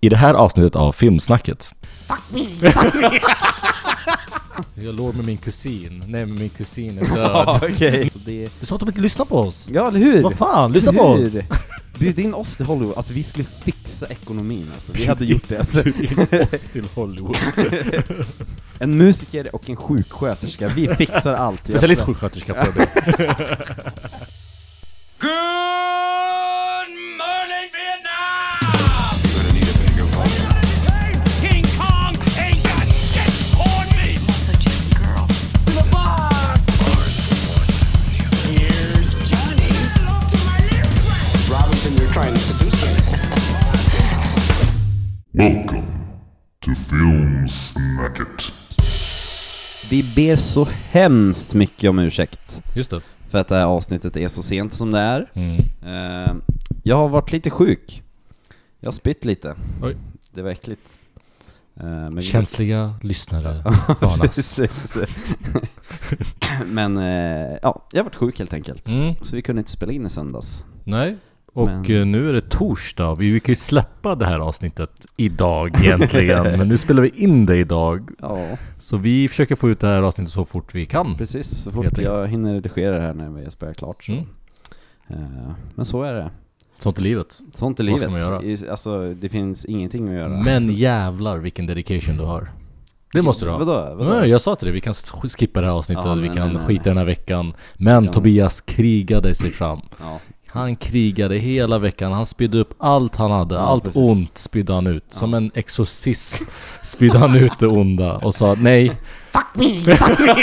I det här avsnittet av Filmsnacket. Fuck me. Jag låg med min kusin. Nej, men min kusin är död. Okej. Du sa att de inte lyssnar på oss. Ja, eller hur? Vad fan, lyssna på oss. Bjud in oss till Hollywood. Alltså vi skulle fixa ekonomin alltså. Vi hade gjort det alltså. Oss till Hollywood. En musiker och en sjuksköterska. Vi fixar allt. Specialistsjuksköterska för det. Good morning, Vietnam! You're gonna need a bigger one. King Kong ain't got shit on me! I'm also just a girl. The bar! Here's Johnny. Robinson, you're trying to seduce me. Welcome to Filmsnacket. Vi ber så hemskt mycket om ursäkt. Just det. För att det här avsnittet är så sent som det är. Jag har varit lite sjuk. Jag har spytt lite. Oj. Det var äckligt. Men Känsliga lyssnare varnas. Men ja, jag har varit sjuk helt enkelt. Så vi kunde inte spela in i söndags. Nej. Och nu är det torsdag. Vi kan ju släppa det här avsnittet idag egentligen. Men nu spelar vi in det idag. Ja. Så vi försöker få ut det här avsnittet så fort vi kan. Precis, så fort jag hinner redigera det här när jag spelar klart så. Men så är det. Sånt är livet. Sånt är Vad ska livet. man göra? Alltså, det finns ingenting att göra. Men jävlar vilken dedication du har. Det måste du ha. Vadå? Nej, jag sa till dig, vi kan skippa det här avsnittet. Ja, vi kan nej. skita den här veckan. Men Tobias krigade sig fram. Ja. Han krigade hela veckan. Han spydde upp allt han hade. Allt precis. ont spydde han ut. Som en exorcism spydde han ut det onda. Och sa nej. Fuck me! Fuck me!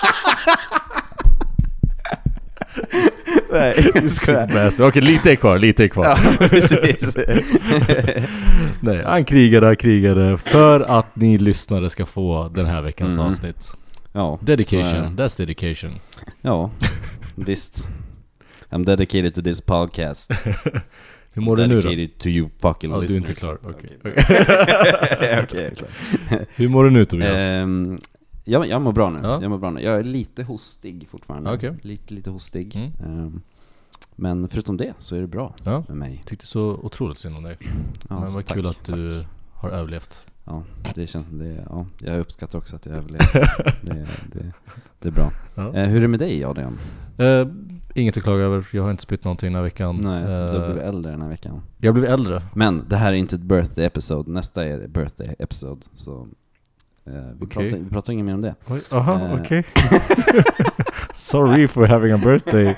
Nej, Okej, lite är kvar. Ja, precis. Nej, han krigade för att ni lyssnare ska få den här veckans avsnitt. Ja, Dedication, that's dedication. Ja, visst. I'm dedicated to this podcast. Hur mår du nu då? Dedicated to you fucking Ja, du är listeners. inte klar. Okej. Okej. Hur mår du nu, Tobias? Jag mår bra nu. Ja. Jag mår bra nu. Jag är lite hostig fortfarande. Okej. Lite hostig. Men förutom det så är det bra med mig. Tyckte så otroligt synd om dig. Ja, Men vad tack, kul att du har överlevt. Ja, det känns som det. Ja, jag uppskattar också att jag överlever. det är bra. Ja. Hur är det med dig, Adrian? Inget att klaga över. Jag har inte spytt någonting den här veckan. Nej, du har blivit äldre den här veckan. Jag blev äldre. Men det här är inte ett birthday episode. Nästa är birthday episode. Så vi pratar inget mer om det. Aha, okej. Sorry for having a birthday.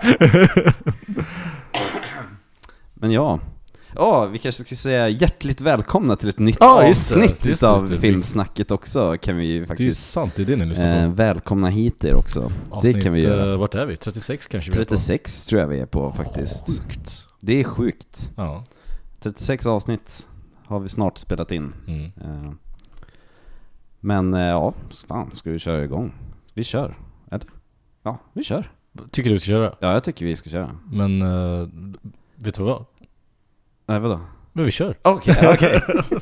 Men ja. Vi kanske ska säga hjärtligt välkomna till ett nytt avsnitt av Filmsnacket också. Kan vi ju faktiskt. Det är sant, det är det ni lyssnar på. Välkomna hit er också. Avsnitt, det kan vi göra. Vart är vi? 36 kanske vi 36 tror jag vi är på faktiskt. Sjukt. Det är sjukt. Ja. 36 avsnitt har vi snart spelat in. Men fan, ska vi köra igång? Vi kör. Eller? Ja, vi kör. Tycker du vi ska köra? Ja, jag tycker vi ska köra. Men vet du vad? Nej, vadå? Men vi kör. Okej.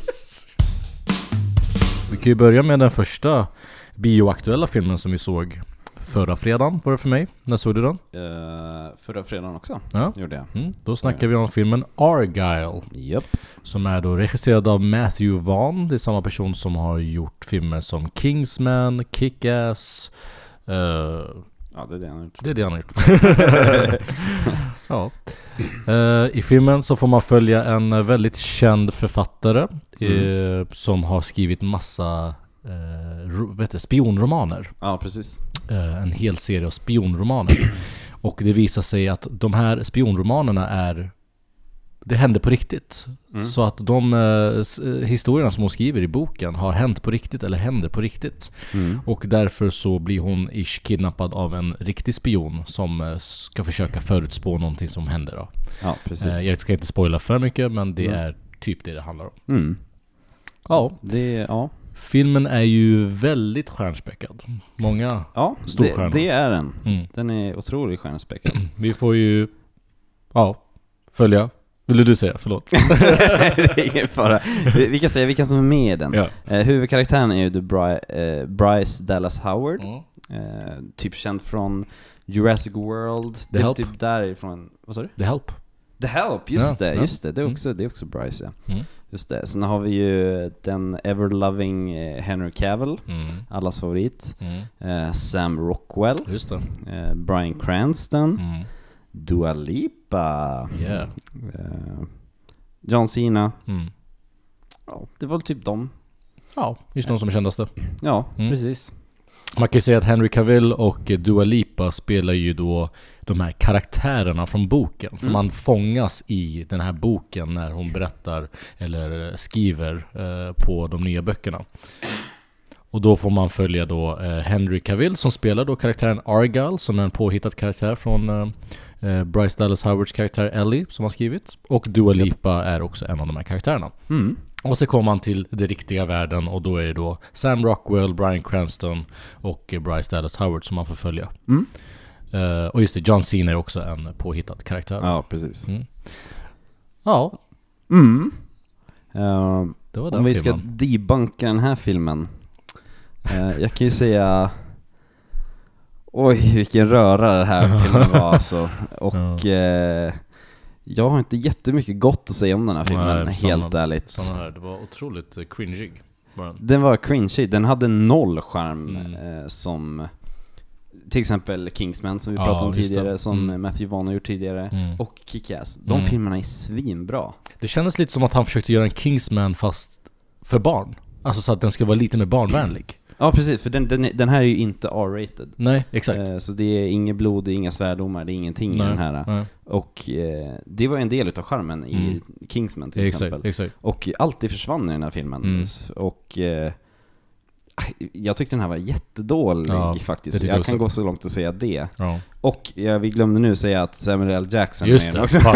Vi kan ju börja med den första bioaktuella filmen som vi såg förra fredagen, var det för mig. När såg du den? Förra fredagen också. Ja. Gjorde jag. Då snackar vi om filmen Argyle. Japp. Som är då regisserad av Matthew Vaughn. Det är samma person som har gjort filmer som Kingsman, Kick-Ass. Ja, det är det han har gjort. Det är det han har gjort. Ja. I filmen så får man följa en väldigt känd författare som har skrivit massa spionromaner. Ja, precis. En hel serie av spionromaner. Och det visar sig att de här spionromanerna det händer på riktigt. Så att de historierna som hon skriver i boken har hänt på riktigt eller händer på riktigt. Och därför så blir hon kidnappad av en riktig spion som ska försöka förutspå någonting som händer då. Ja, precis. Jag ska inte spoila för mycket, men det är typ det handlar om. Ja. Filmen är ju väldigt stjärnspäckad. Många storstjärnor. Det är den. Den är otroligt stjärnspäckad. Vi får ju följa. Vill du säga? Förlåt. Det är ingen fara. Vi kan säga vilka som är med i den. Ja. Huvudkaraktären är ju Bryce Dallas Howard. Typ känd från Jurassic World. The Help. Typ därifrån. Vad sa du? The Help. The Help, just det. Det är också Bryce, ja. Just det, sen har vi ju den ever-loving Henry Cavill, allas favorit. Sam Rockwell. Just det. Bryan Cranston. Dua Lipa. Yeah. John Cena. Ja, det var typ dem. Ja, just någon som kändes det. Ja, precis. Man kan ju säga att Henry Cavill och Dua Lipa spelar ju då de här karaktärerna från boken. För man fångas i den här boken när hon berättar eller skriver på de nya böckerna. Och då får man följa då Henry Cavill som spelar då karaktären Argyle, som är en påhittad karaktär från Bryce Dallas Howards karaktär Ellie som har skrivit. Och Dua Lipa är också en av de här karaktärerna. Och så kommer man till det riktiga världen, och då är det då Sam Rockwell, Bryan Cranston och Bryce Dallas Howard som man får följa. Och just det, John Cena är också en påhittad karaktär. Ja, precis. Ja. Det var om vi ska debunka den här filmen. Jag kan ju säga... Oj, vilken röra det här filmen var alltså. Och jag har inte jättemycket gott att säga om den här filmen. Nej, helt ärligt. Samma här, det var otroligt cringy. Den var cringy, den hade noll charm som till exempel Kingsman som vi pratade om tidigare, som Matthew Vaughn har gjort tidigare, och Kick-Ass. De filmerna är svinbra. Det kändes lite som att han försökte göra en Kingsman fast för barn. Alltså så att den ska vara lite mer barnvänlig. Ja, precis, för den här är ju inte R-rated. Nej, exakt. Så det är inget blod, det är inga svärdomar, det är ingenting i den här. Nej. Och det var en del utav charmen i Kingsman till exempel. Exakt. Och allt det försvann i den här filmen. Och jag tyckte den här var jättedålig faktiskt. Jag kan gå så långt att säga det. Ja. Och vi glömde nu säga att Samuel L. Jackson just är också.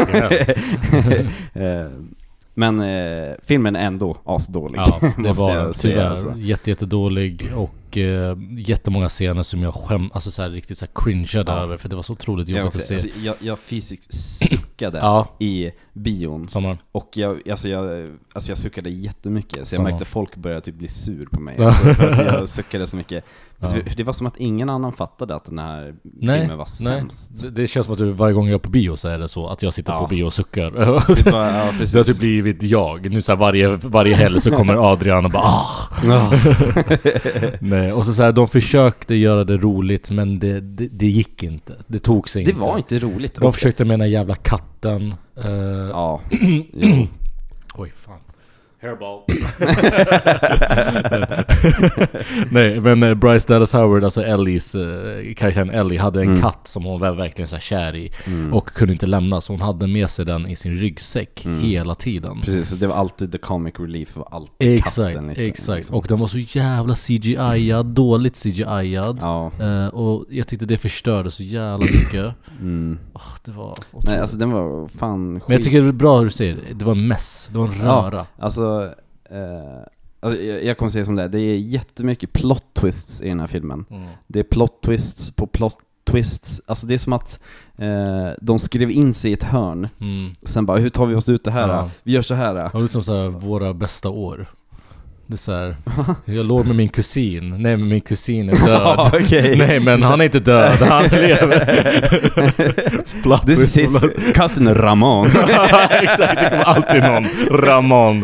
Men filmen är ändå asdålig. Ja, det var tyvärr jättedålig, och jättemånga scener som jag alltså så här, riktigt så här cringeade över, för det var så otroligt jobbigt att se. Alltså, jag fysiskt suckade i bion. Och jag suckade jättemycket, så jag märkte att folk började typ bli sur på mig alltså, för att jag suckade så mycket. Det var som att ingen annan fattade att den här filmen var sämst. Det känns som att varje gång jag är på bio så är det så att jag sitter på bio och suckar. Precis. Det har typ blivit jag. Nu så här, varje helg så kommer Adrian och bara Nej, och så här, de försökte göra det roligt, men det gick inte. Det tog sig inte. Det var inte roligt. De försökte med den här jävla katten. Oj, fan. Hairball. Nej, men Bryce Dallas Howard, alltså Ellies karaktären Ellie, hade en katt som hon var verkligen så här kär i och kunde inte lämna, så hon hade med sig den i sin ryggsäck hela tiden. Precis, så det var alltid the comic relief, var alltid katten lite. Exakt, och den var så jävla CGI-ad, dåligt CGI-ad. Och jag tyckte det förstörde så jävla mycket. Det var otroligt. Nej, alltså den var fan skit. Men jag tycker det är bra hur du säger, det var en mess, det var en röra. Alltså, jag kommer säga som det är jättemycket plot twists i den här filmen. Det är plot twists på plot twists. Alltså det är som att de skrev in sig i ett hörn. Sen bara, hur tar vi oss ut det här? Vi gör så här. Det är liksom så här, våra bästa år. Det är så här, jag låg med min kusin. Nej, men min kusin är död. Nej, men han är inte död, han lever. This is cousin Ramon. Exakt, det kommer alltid någon Ramon.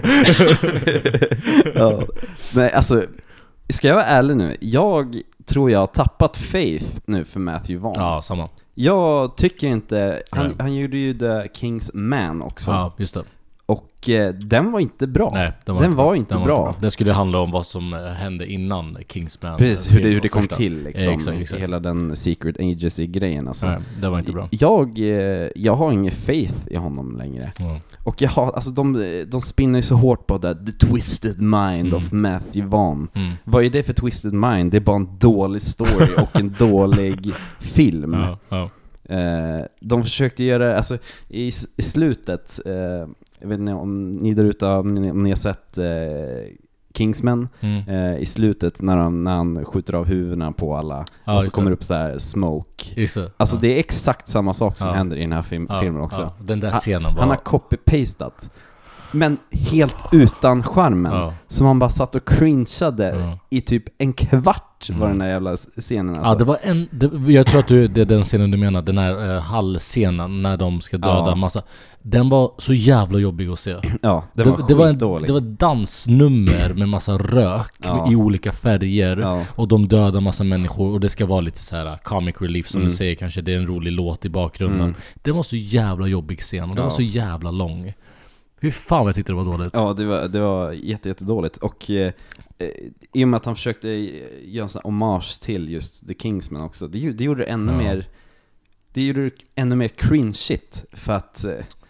Nej, alltså, ska jag vara ärlig nu? Jag tror jag har tappat faith nu för Matthew Vaughn. Ja, samma. Jag tycker inte, han gjorde ju The King's Man också. Ja, just det. Och den var inte bra. Nej, den var inte bra. Den skulle handla om vad som hände innan Kingsman. Precis, hur det kom till liksom. Exakt. Hela den Secret Agency-grejen alltså. Nej, det var inte bra. Jag har ingen faith i honom längre. Och jag har, alltså de spinner ju så hårt på det. The Twisted Mind of Matthew Vaughn. Vad är det för Twisted Mind? Det är bara en dålig story och en dålig film. De försökte göra, alltså i slutet, jag vet inte om ni där ute, om ni har sett Kingsman, i slutet när han skjuter av huvudena på alla och så kommer det upp så här smoke. Alltså det är exakt samma sak som händer i den här filmen också. Den där scenen han har copy-pastat, men helt utan charmen. Så man bara satt och cringeade i typ en kvart var den där jävla scenen alltså. Ja, det var jag tror att det är den scenen du menar, den här hallscenen när de ska döda massa. Den var så jävla jobbig att se. Ja, det var skitdålig. Det var dansnummer med massa rök i olika färger och de dödar massa människor och det ska vara lite så här comic relief som du säger, kanske det är en rolig låt i bakgrunden. Det var så jävla jobbig scen och den var så jävla lång. Hur fan vad jag tyckte det var dåligt. Ja, det var jättedåligt. Och i och med att han försökte göra en sån här hommage till just The Kingsman också, det gjorde det ännu mer. Det gjorde det ännu mer cringe-shit. För att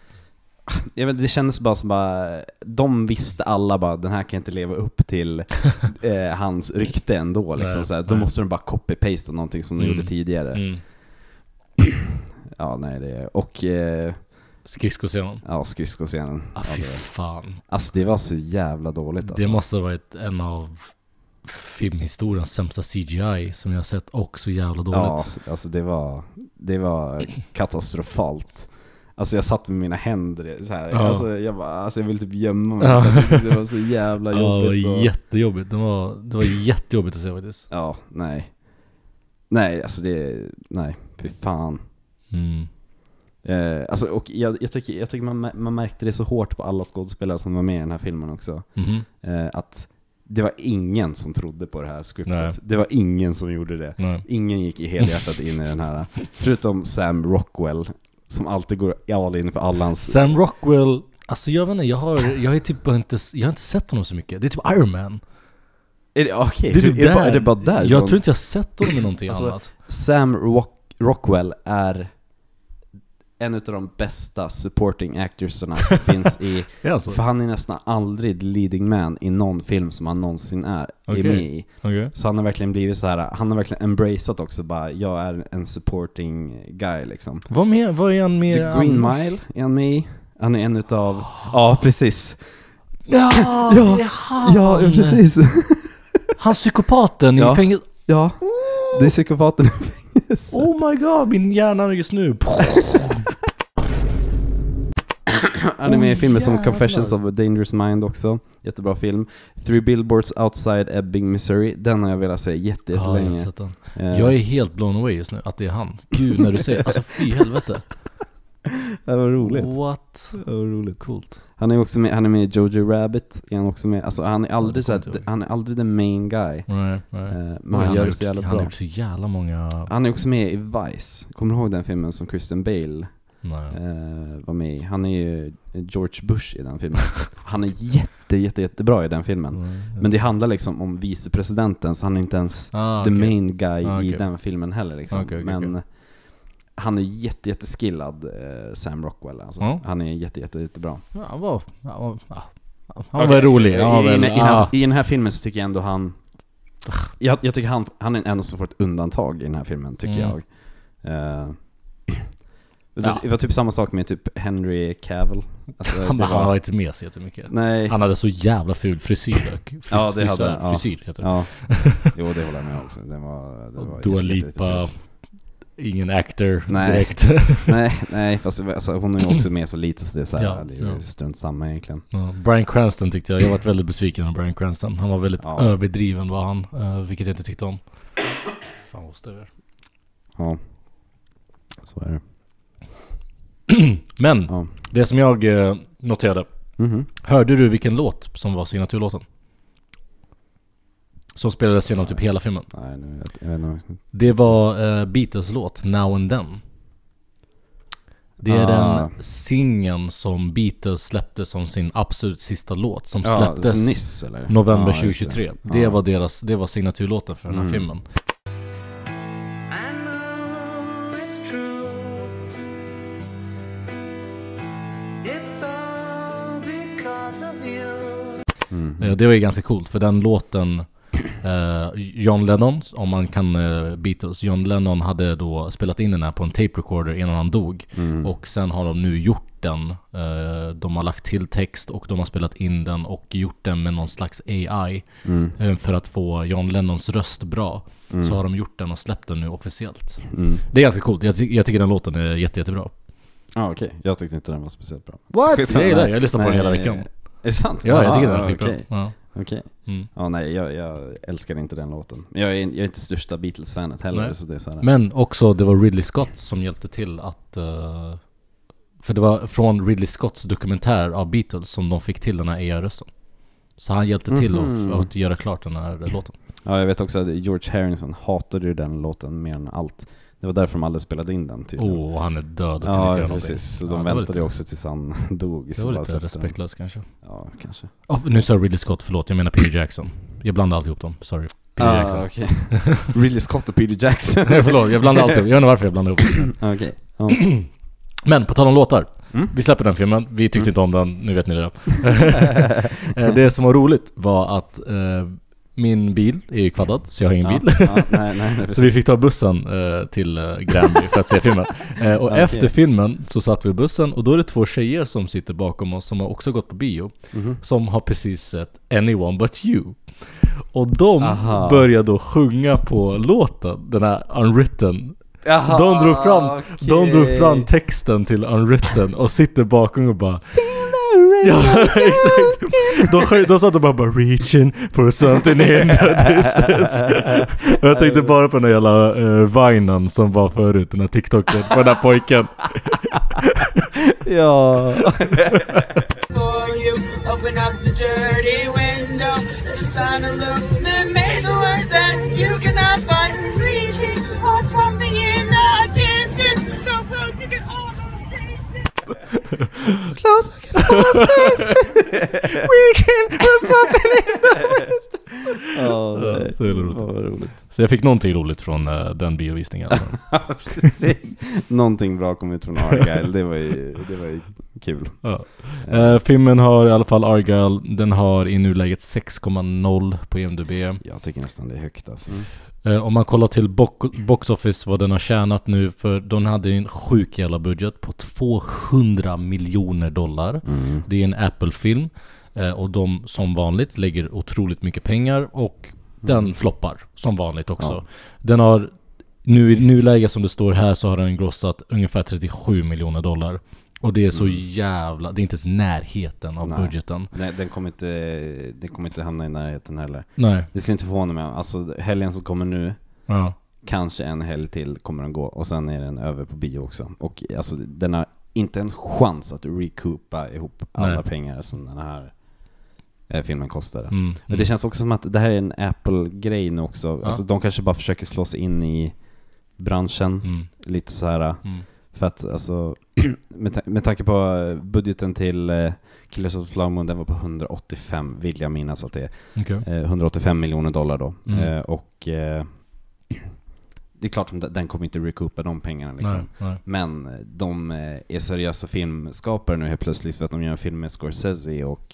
det kändes bara som de visste alla bara, den här kan inte leva upp till hans rykte ändå liksom, så här, då måste de bara copy-pasta någonting som de gjorde tidigare. Ja, nej, det och skridskoscenen. Ja, skridskoscenen. Fy fan. Alltså det var så jävla dåligt alltså. Det måste ha varit en av filmhistoriens sämsta CGI som jag har sett, och så jävla dåligt. Ja, alltså det var katastrofalt. Alltså jag satt med mina händer så här. Alltså jag vill typ gömma mig. Det var så jävla jobbigt. Ja, det var jättejobbigt. Det var jättejobbigt att se faktiskt. Ja, nej, alltså nej, fy fan. Alltså, och jag tycker man märkte det så hårt på alla skådespelare som var med i den här filmen också. Att det var ingen som trodde på det här scriptet. Nej. Det var ingen som gjorde det. Nej. Ingen gick i helhjärtat in i den här. Förutom Sam Rockwell, som alltid går all in för allans. Sam Rockwell, alltså jag vet inte, jag har typ inte sett honom så mycket. Det är typ Iron Man. Är det bara där? Jag tror inte jag har sett honom i någonting annat. Sam Rockwell är en av de bästa supporting actorsarna som finns i alltså. För han är nästan aldrig leading man i någon film som han någonsin är med i. Så han har verkligen blivit så här, han har verkligen embraceat också bara, jag är en supporting guy liksom. Vad är han med? The Green Mile är han med i. Han är en utav ja, precis. Ja, precis. Han psykopaten i fängelse. Ja. Det är psykopaten i fängelse. Oh my god, min hjärna just nu. Han är med i filmer som Confessions of a Dangerous Mind också. Jättebra film. 3 Billboards Outside Ebbing, Missouri. Den har jag velat säga jättelänge. Jag är helt blown away just nu att det är han. Gud, när du säger, alltså fy helvete. Det var roligt. What? Det var roligt. Coolt. Han är också med, han är med i Jojo Rabbit. Är han också med. Alltså han är aldrig han är aldrig the main guy. Nej. Men han gör det så jävla bra. Han har gjort så jävla många. Han är också med i Vice. Kommer du ihåg den filmen som Christian Bale var med i? Han är ju George Bush i den filmen. Han är jättebra i den filmen. Men det handlar liksom om vicepresidenten, så han är inte ens the main guy i den filmen heller liksom. Men han är jätteskillad, Sam Rockwell alltså. Han är jättebra. Han var rolig. I den här filmen så tycker jag ändå jag tycker han är den enda som får ett undantag i den här filmen, tycker jag. Det var typ samma sak med typ Henry Cavill. Alltså, han var inte med så jättemycket. Nej. Han hade så jävla ful frisyr. Frisyr heter det. Ja. Jo, det håller jag med också. Det var Dua Lipa, ingen actor direkt. nej, fast alltså, hon är ju också med så lite, så det är så här, det är strunt samma egentligen. Bryan Cranston tyckte jag var väldigt besviken av Bryan Cranston. Han var väldigt överdriven var han, vilket jag inte tyckte om. Fan vad stöver. Ja. Så är det. Men det som jag noterade, hörde du vilken låt som var signaturlåten? Som spelades genom typ hela filmen. Nej, jag vet inte. Det var Beatles låt Now and Then. Det är den singeln som Beatles släppte som sin absolut sista låt, som släpptes nyss, eller? november 2023. Det var signaturlåten för den här filmen. Det var ju ganska coolt, för den låten John Lennon, om man kan Beatles, John Lennon hade då spelat in den här på en tape recorder innan han dog. Och sen har de nu gjort den, de har lagt till text och de har spelat in den och gjort den med någon slags AI för att få John Lennons röst bra. Så har de gjort den och släppt den nu officiellt. Det är ganska coolt, jag tycker den låten är jättebra. Okej. Jag tyckte inte den var speciellt bra. What? Jag lyssnar på den hela veckan. Är det sant? Ja, jag tycker den är skitbra. Okej. Ja, nej, jag älskar inte den låten. Men jag är inte största Beatles-fanet heller. Så det är så här. Men också, det var Ridley Scott som hjälpte till att För det var från Ridley Scotts dokumentär av Beatles som de fick till den här AI-rösten. Så han hjälpte till att göra klart den här låten. Ja, jag vet också att George Harrison hatade ju den låten mer än allt. Det var därför de aldrig spelade in den tydligen. Han är död och kan ja, inte göra precis. Så någonting. de väntade ju också tills han dog. Det var lite respektlöst kanske. Ja, kanske. Nu sa Ridley Scott, förlåt, jag menar Peter Jackson. Jag blandar alltid ihop dem, sorry. Peter Jackson. Okay. Ridley Scott och Peter Jackson. Nej, förlåt, jag blandar alltid ihop. Jag vet inte varför jag blandar ihop dem. Okej. Men på tal om låtar. Vi släpper den filmen. Vi tyckte inte om den, nu vet ni det. Det som var roligt var att min bil är ju kvaddad, så jag har ingen bil. Nej, så vi fick ta bussen till Gränby för att se filmen. Och efter filmen så satt vi i bussen, och då är det 2 tjejer som sitter bakom oss som har också gått på bio, som har precis sett Anyone But You. Och de började då sjunga på låten, den här Unwritten. De drog fram texten till Unwritten och sitter bakom och bara ja, exakt. De satt och bara reaching for something in the distance. Och jag tänkte bara på den jävla vinen som var förut, den här TikToken på den här pojken. Ja. For you, open up the dirty window, the sun illuminate made the words that you cannot find. Reaching for something in the distance, so close you can almost taste it. Close I can almost taste it. Reaching for something in the distance. Så roligt. Så jag fick någonting roligt från den biovisningen. Precis. Någonting bra kom ut från Argyle. Det var ju kul. Filmen har i alla fall Argyle. Den har i nuläget 6,0 på IMDb. Jag tycker nästan det är högt alltså. Om man kollar till box office vad den har tjänat nu, för de hade en sjuk jävla budget på $200 miljoner. Det är en Apple-film, och de som vanligt lägger otroligt mycket pengar, och den floppar som vanligt också. Den har nu i nuläget som det står här, så har den grossat ungefär $37 miljoner. Och det är så jävla, det är inte ens närheten av budgeten. Nej, den kommer inte hamna i närheten heller. Nej. Det skulle inte förvåna mig. Alltså helgen som kommer nu, kanske en helg till kommer den gå, och sen är den över på bio också. Och alltså den har inte en chans att recoupa ihop alla pengar som den här filmen kostade. Men det känns också som att det här är en Apple-grej nu också. Alltså de kanske bara försöker slå sig in i branschen lite så här. För att alltså med tanke på budgeten till Killers of the Flower Moon, den var på 185, vill jag minnas att det är. Okay. $185 miljoner då. Och det är klart att den kommer inte recoupa de pengarna liksom. Nej. Men de är seriösa filmskapare nu helt plötsligt, för att de gör en film med Scorsese och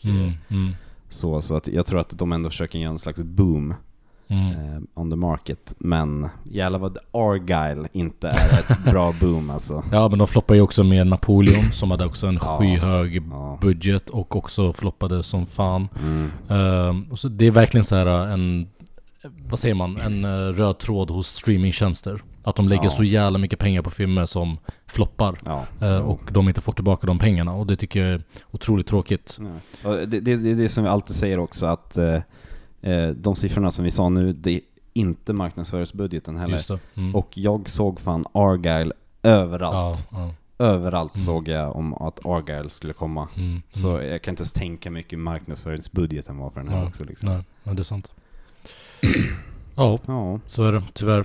så att jag tror att de ändå försöker göra en slags boom on the market. Men jävlar vad Argyle inte är ett bra boom alltså. Ja, men de floppade ju också med Napoleon som hade också en skyhög budget och också floppade som fan. Och så det är verkligen så här en, vad säger man, en röd tråd hos streamingtjänster. Att de lägger så jävla mycket pengar på filmer som floppar och de inte får tillbaka de pengarna, och det tycker jag är otroligt tråkigt. Det är det som vi alltid säger också, att de siffrorna som vi sa nu, det är inte marknadsföringsbudgeten heller. Just det. Och jag såg fan Argyle överallt. Överallt såg jag om att Argyle skulle komma. Så jag kan inte ens tänka mycket marknadsföringsbudgeten var för den här också liksom. Nej, det är sant. Ja, så är det tyvärr.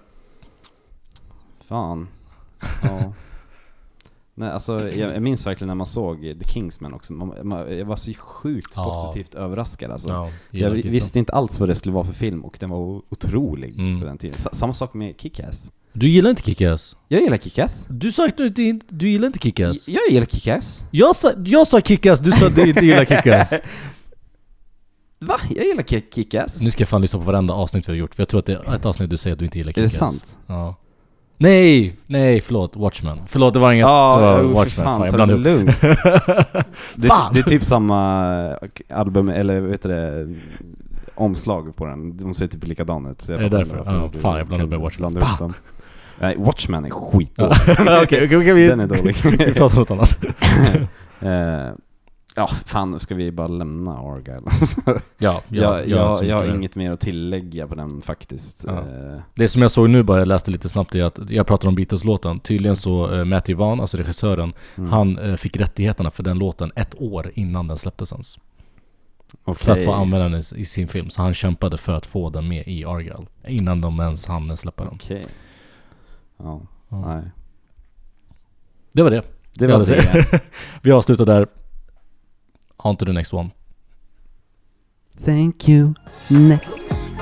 Fan. Ja. Nej, alltså jag minns verkligen när man såg The Kingsman också. Jag var så sjukt positivt överraskad alltså. Jag visste inte alls vad det skulle vara för film, och den var otrolig på den tiden. Samma sak med Kick-Ass. Du gillar inte Kick-Ass? Jag gillar Kick-Ass. Du sa att du gillar inte Kick-Ass. Jag gillar Kick-Ass. Jag sa Kick-Ass, du sa att du inte gillar Kick-Ass. Va? Jag gillar Kick-Ass. Nu ska jag fan lyssna på varenda avsnitt vi har gjort, för jag tror att det är ett avsnitt du säger att du inte gillar Kick-Ass. Är det sant? Ja. Nej, förlåt, Watchmen. Förlåt, det var inget Watchmen. Fan, ta det lugnt. det är typ samma album, eller vet du det, omslag på den. De ser typ likadana ut. Är det därför? Fan, jag blandade med Watchmen. Nej, Watchmen är skitdålig. Okej, den är dålig. Vi pratar om något annat. Ja, fan, ska vi bara lämna Argyle? Ja, jag har inget mer att tillägga på den faktiskt. Ja. Det som jag såg nu, bara jag läste lite snabbt, är att jag pratade om Beatles-låten. Tydligen så Matthew Vaughn, alltså regissören, han fick rättigheterna för den låten 1 år innan den släpptes ens. För att få använda den i sin film. Så han kämpade för att få den med i Argyle innan de ens hann släppa den. Okej. Nej. Det var det. Det var det. Vi avslutar där. On to the next one. Thank you. Next.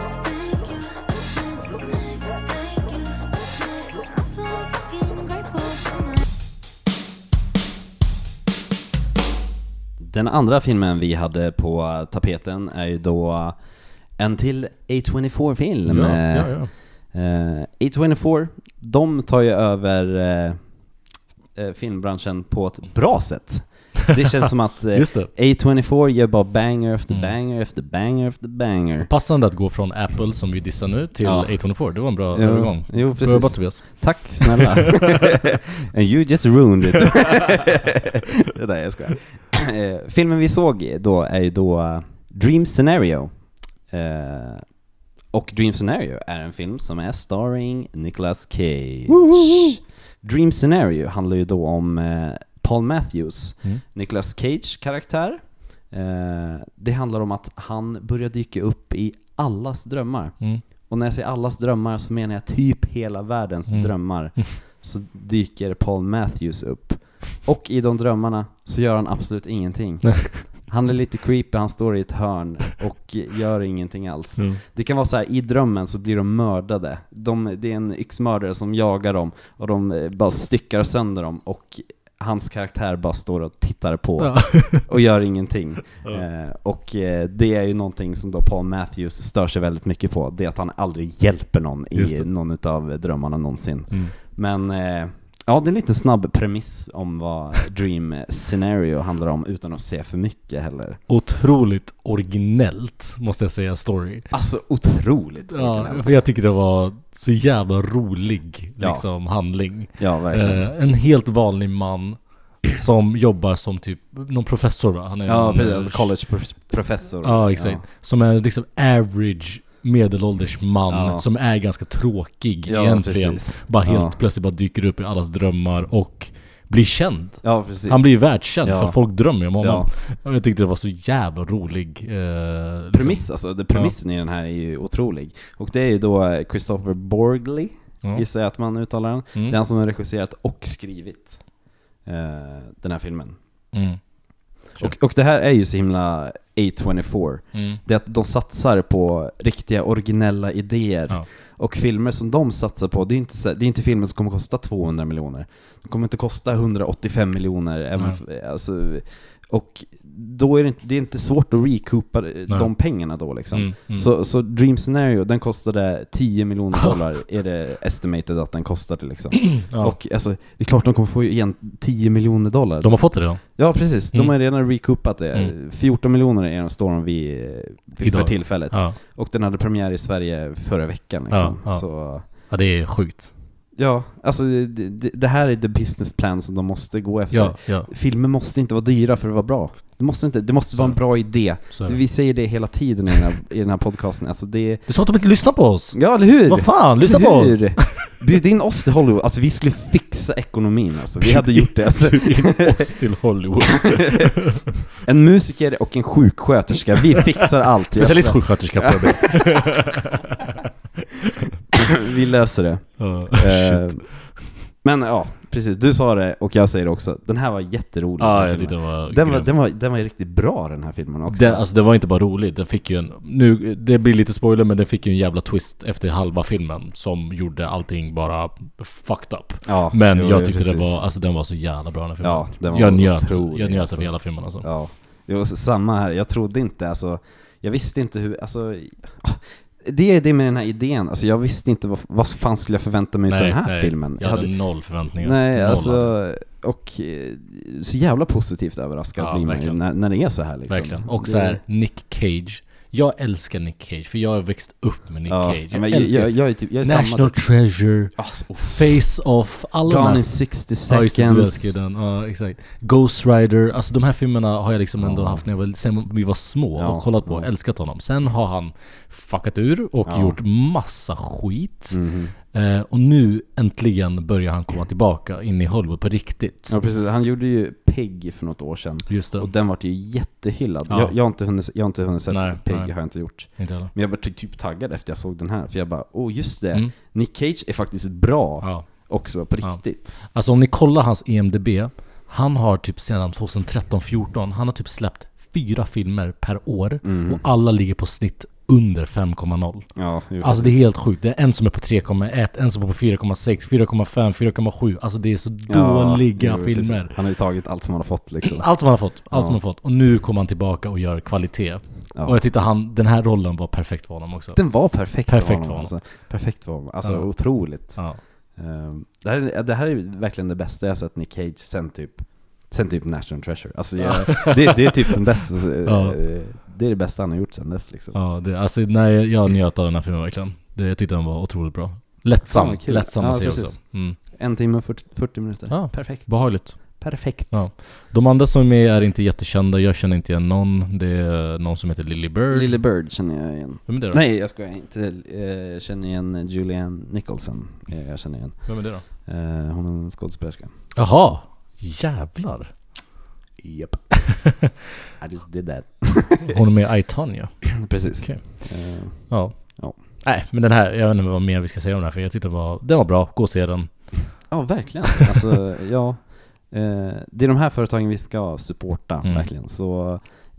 Den andra filmen vi hade på tapeten är ju då en till A24-film. Ja. A24, de tar ju över filmbranschen på ett bra sätt. Det känns som att A24 gör bara banger efter banger efter banger efter banger. Passande att gå från Apple, som vi dissar nu, till A24. Det var en bra övergång. Jo, precis. Bra, Tobias. Tack snälla. And you just ruined it. Det där jag skojar. Filmen vi såg då är ju då Dream Scenario. Och Dream Scenario är en film som är starring Nicolas Cage. Dream Scenario handlar ju då om Paul Matthews, Nicolas Cage karaktär. Det handlar om att han börjar dyka upp i allas drömmar. Och när jag säger allas drömmar så menar jag typ hela världens drömmar. Så dyker Paul Matthews upp. Och i de drömmarna så gör han absolut ingenting. Han är lite creepy, han står i ett hörn och gör ingenting alls. Det kan vara så här, i drömmen så blir de mördade. Det är en yxmördare som jagar dem och de bara styckar sönder dem, och hans karaktär bara står och tittar på och gör ingenting. Och det är ju någonting som då Paul Matthews stör sig väldigt mycket på. Det är att han aldrig hjälper någon i någon av drömmarna någonsin. Men ja, det är en lite snabb premiss om vad Dream Scenario handlar om, utan att se för mycket heller. Otroligt originellt, måste jag säga, story. Alltså otroligt originellt. För jag tycker det var så jävla rolig liksom, handling. Ja, verkligen. En helt vanlig man som jobbar som typ någon professor, va? Han är precis, college-professor. Ja, exakt. Som är liksom average medelålders man som är ganska tråkig egentligen. Precis. Bara helt plötsligt bara dyker upp i allas drömmar och blir känd. Ja, precis. Han blir världskänd för folk drömmer om honom. Jag tyckte det var så jävla rolig premiss, alltså. Premissen i den här är ju otrolig. Och det är ju då Christopher Borgley, gissar jag att man uttalar den. Det är han som har regisserat och skrivit den här filmen. Och det här är ju så himla A24. Det är att de satsar på riktiga originella idéer. Och filmer som de satsar på, det är inte filmer som kommer kosta 200 miljoner. De kommer inte kosta 185 miljoner. Alltså, och då är det är inte svårt att recoupa de pengarna då liksom. Så Dream Scenario, den kostade 10 miljoner dollar är det estimated att den kostade liksom. Och alltså, det är klart de kommer få igen 10 miljoner dollar. De har fått det då? Ja, precis. De har redan recoupat det. 14 miljoner är de, står de vid för tillfället. Och den hade premiär i Sverige förra veckan liksom. Så det är sjukt. Ja, alltså det här är the business plan som de måste gå efter. Filmer måste inte vara dyra för att vara bra. Det måste vara en bra idé. Vi säger det hela tiden i den här podcasten. Alltså Du sa att de inte lyssnar på oss. Ja, eller hur? Vad fan, lyssna på oss. Bjud in oss till Hollywood. Alltså vi skulle fixa ekonomin alltså. Vi hade gjort det alltså. Bjud in oss till Hollywood. En musiker och en sjuksköterska. Vi fixar allt. Specialist sjuksköterska för det. Vi löser det. Men ja, precis. Du sa det och jag säger det också. Den här var jätterolig. Ja, jag tyckte den var riktigt bra, den här filmen också. Det var inte bara roligt. Den fick ju det blir lite spoiler, men den fick ju en jävla twist efter halva filmen som gjorde allting bara fucked up. Men jag tyckte den var så jävla bra, den här filmen. Ja, den var jag njöt av hela filmen alltså. Ja. Det var samma här. Jag trodde inte, alltså jag visste inte hur, alltså det är det med den här idén. Alltså jag visste inte vad fan skulle jag förvänta mig av den här filmen. Jag hade noll förväntningar. Nej, alltså och så jävla positivt överraskad blir man när det är så här liksom. Verkligen. Och så här, Nick Cage Jag älskar Nick Cage, för jag har växt upp med Nick Cage. Men älskar jag är typ, jag är National Treasure, Face Off, alla Gone de här. in 60 Ja, just det, du seconds. älskar den. Ja, exakt. Ghost Rider, alltså de här filmerna har jag liksom ändå haft när jag var, sen vi var små och kollat på, älskat honom. Sen har han fuckat ur och gjort massa skit. Och nu äntligen börjar han komma tillbaka in i Hollywood på riktigt. Ja, precis. Han gjorde ju Peg för något år sedan. Just det. Och den var ju jättehyllad. Ja. Jag har inte hunnit se Peg, nej. har jag inte gjort. Inte heller. Men jag var typ taggad efter jag såg den här. För jag bara, just det. Nick Cage är faktiskt bra också, på riktigt. Alltså om ni kollar hans IMDb, han har typ sedan 2013-14, han har typ släppt 4 filmer per år. Och alla ligger på snitt under 5,0 Ja, alltså det är helt sjukt. Det är en som är på 3,1, en som är på 4,6, 4,5, 4,7. Alltså det är så dåliga filmer. Precis. Han har ju tagit allt som han har fått liksom. Allt som han har fått. Och nu kommer han tillbaka och gör kvalitet. Och jag tyckte den här rollen var perfekt för honom också. Den var perfekt för honom. Alltså. Perfekt för honom. Alltså otroligt. Det här är verkligen det bästa jag sett Nick Cage sen typ National Treasure. Alltså det är typ sen dess. Det är det bästa han har gjort sen dess liksom. Ja, alltså när jag njöt av den här filmen verkligen. Jag tyckte den var otroligt bra. Lättsam att se också. 1 timme och 40 minuter. Ja, perfekt. Behagligt. Perfekt. Ja. De andra som är med är inte jättekända. Jag känner inte igen någon. Det är någon som heter Lily Bird. Lily Bird känner jag igen. Vem är det då? Nej, jag ska inte. Jag känner igen Julianne Nicholson. Jag känner igen. Vem är det då? Hon är en skådespelerska. Jaha, jävlar. Yep. I just did that. Hon är med i Tonya. Precis. Okay. Ja. Nej, men den här, jag vet inte vad mer vi ska säga om den här, för jag tyckte den var bra. Gå och se den. Ja, verkligen. Alltså, det är de här företagen vi ska supporta, verkligen. Så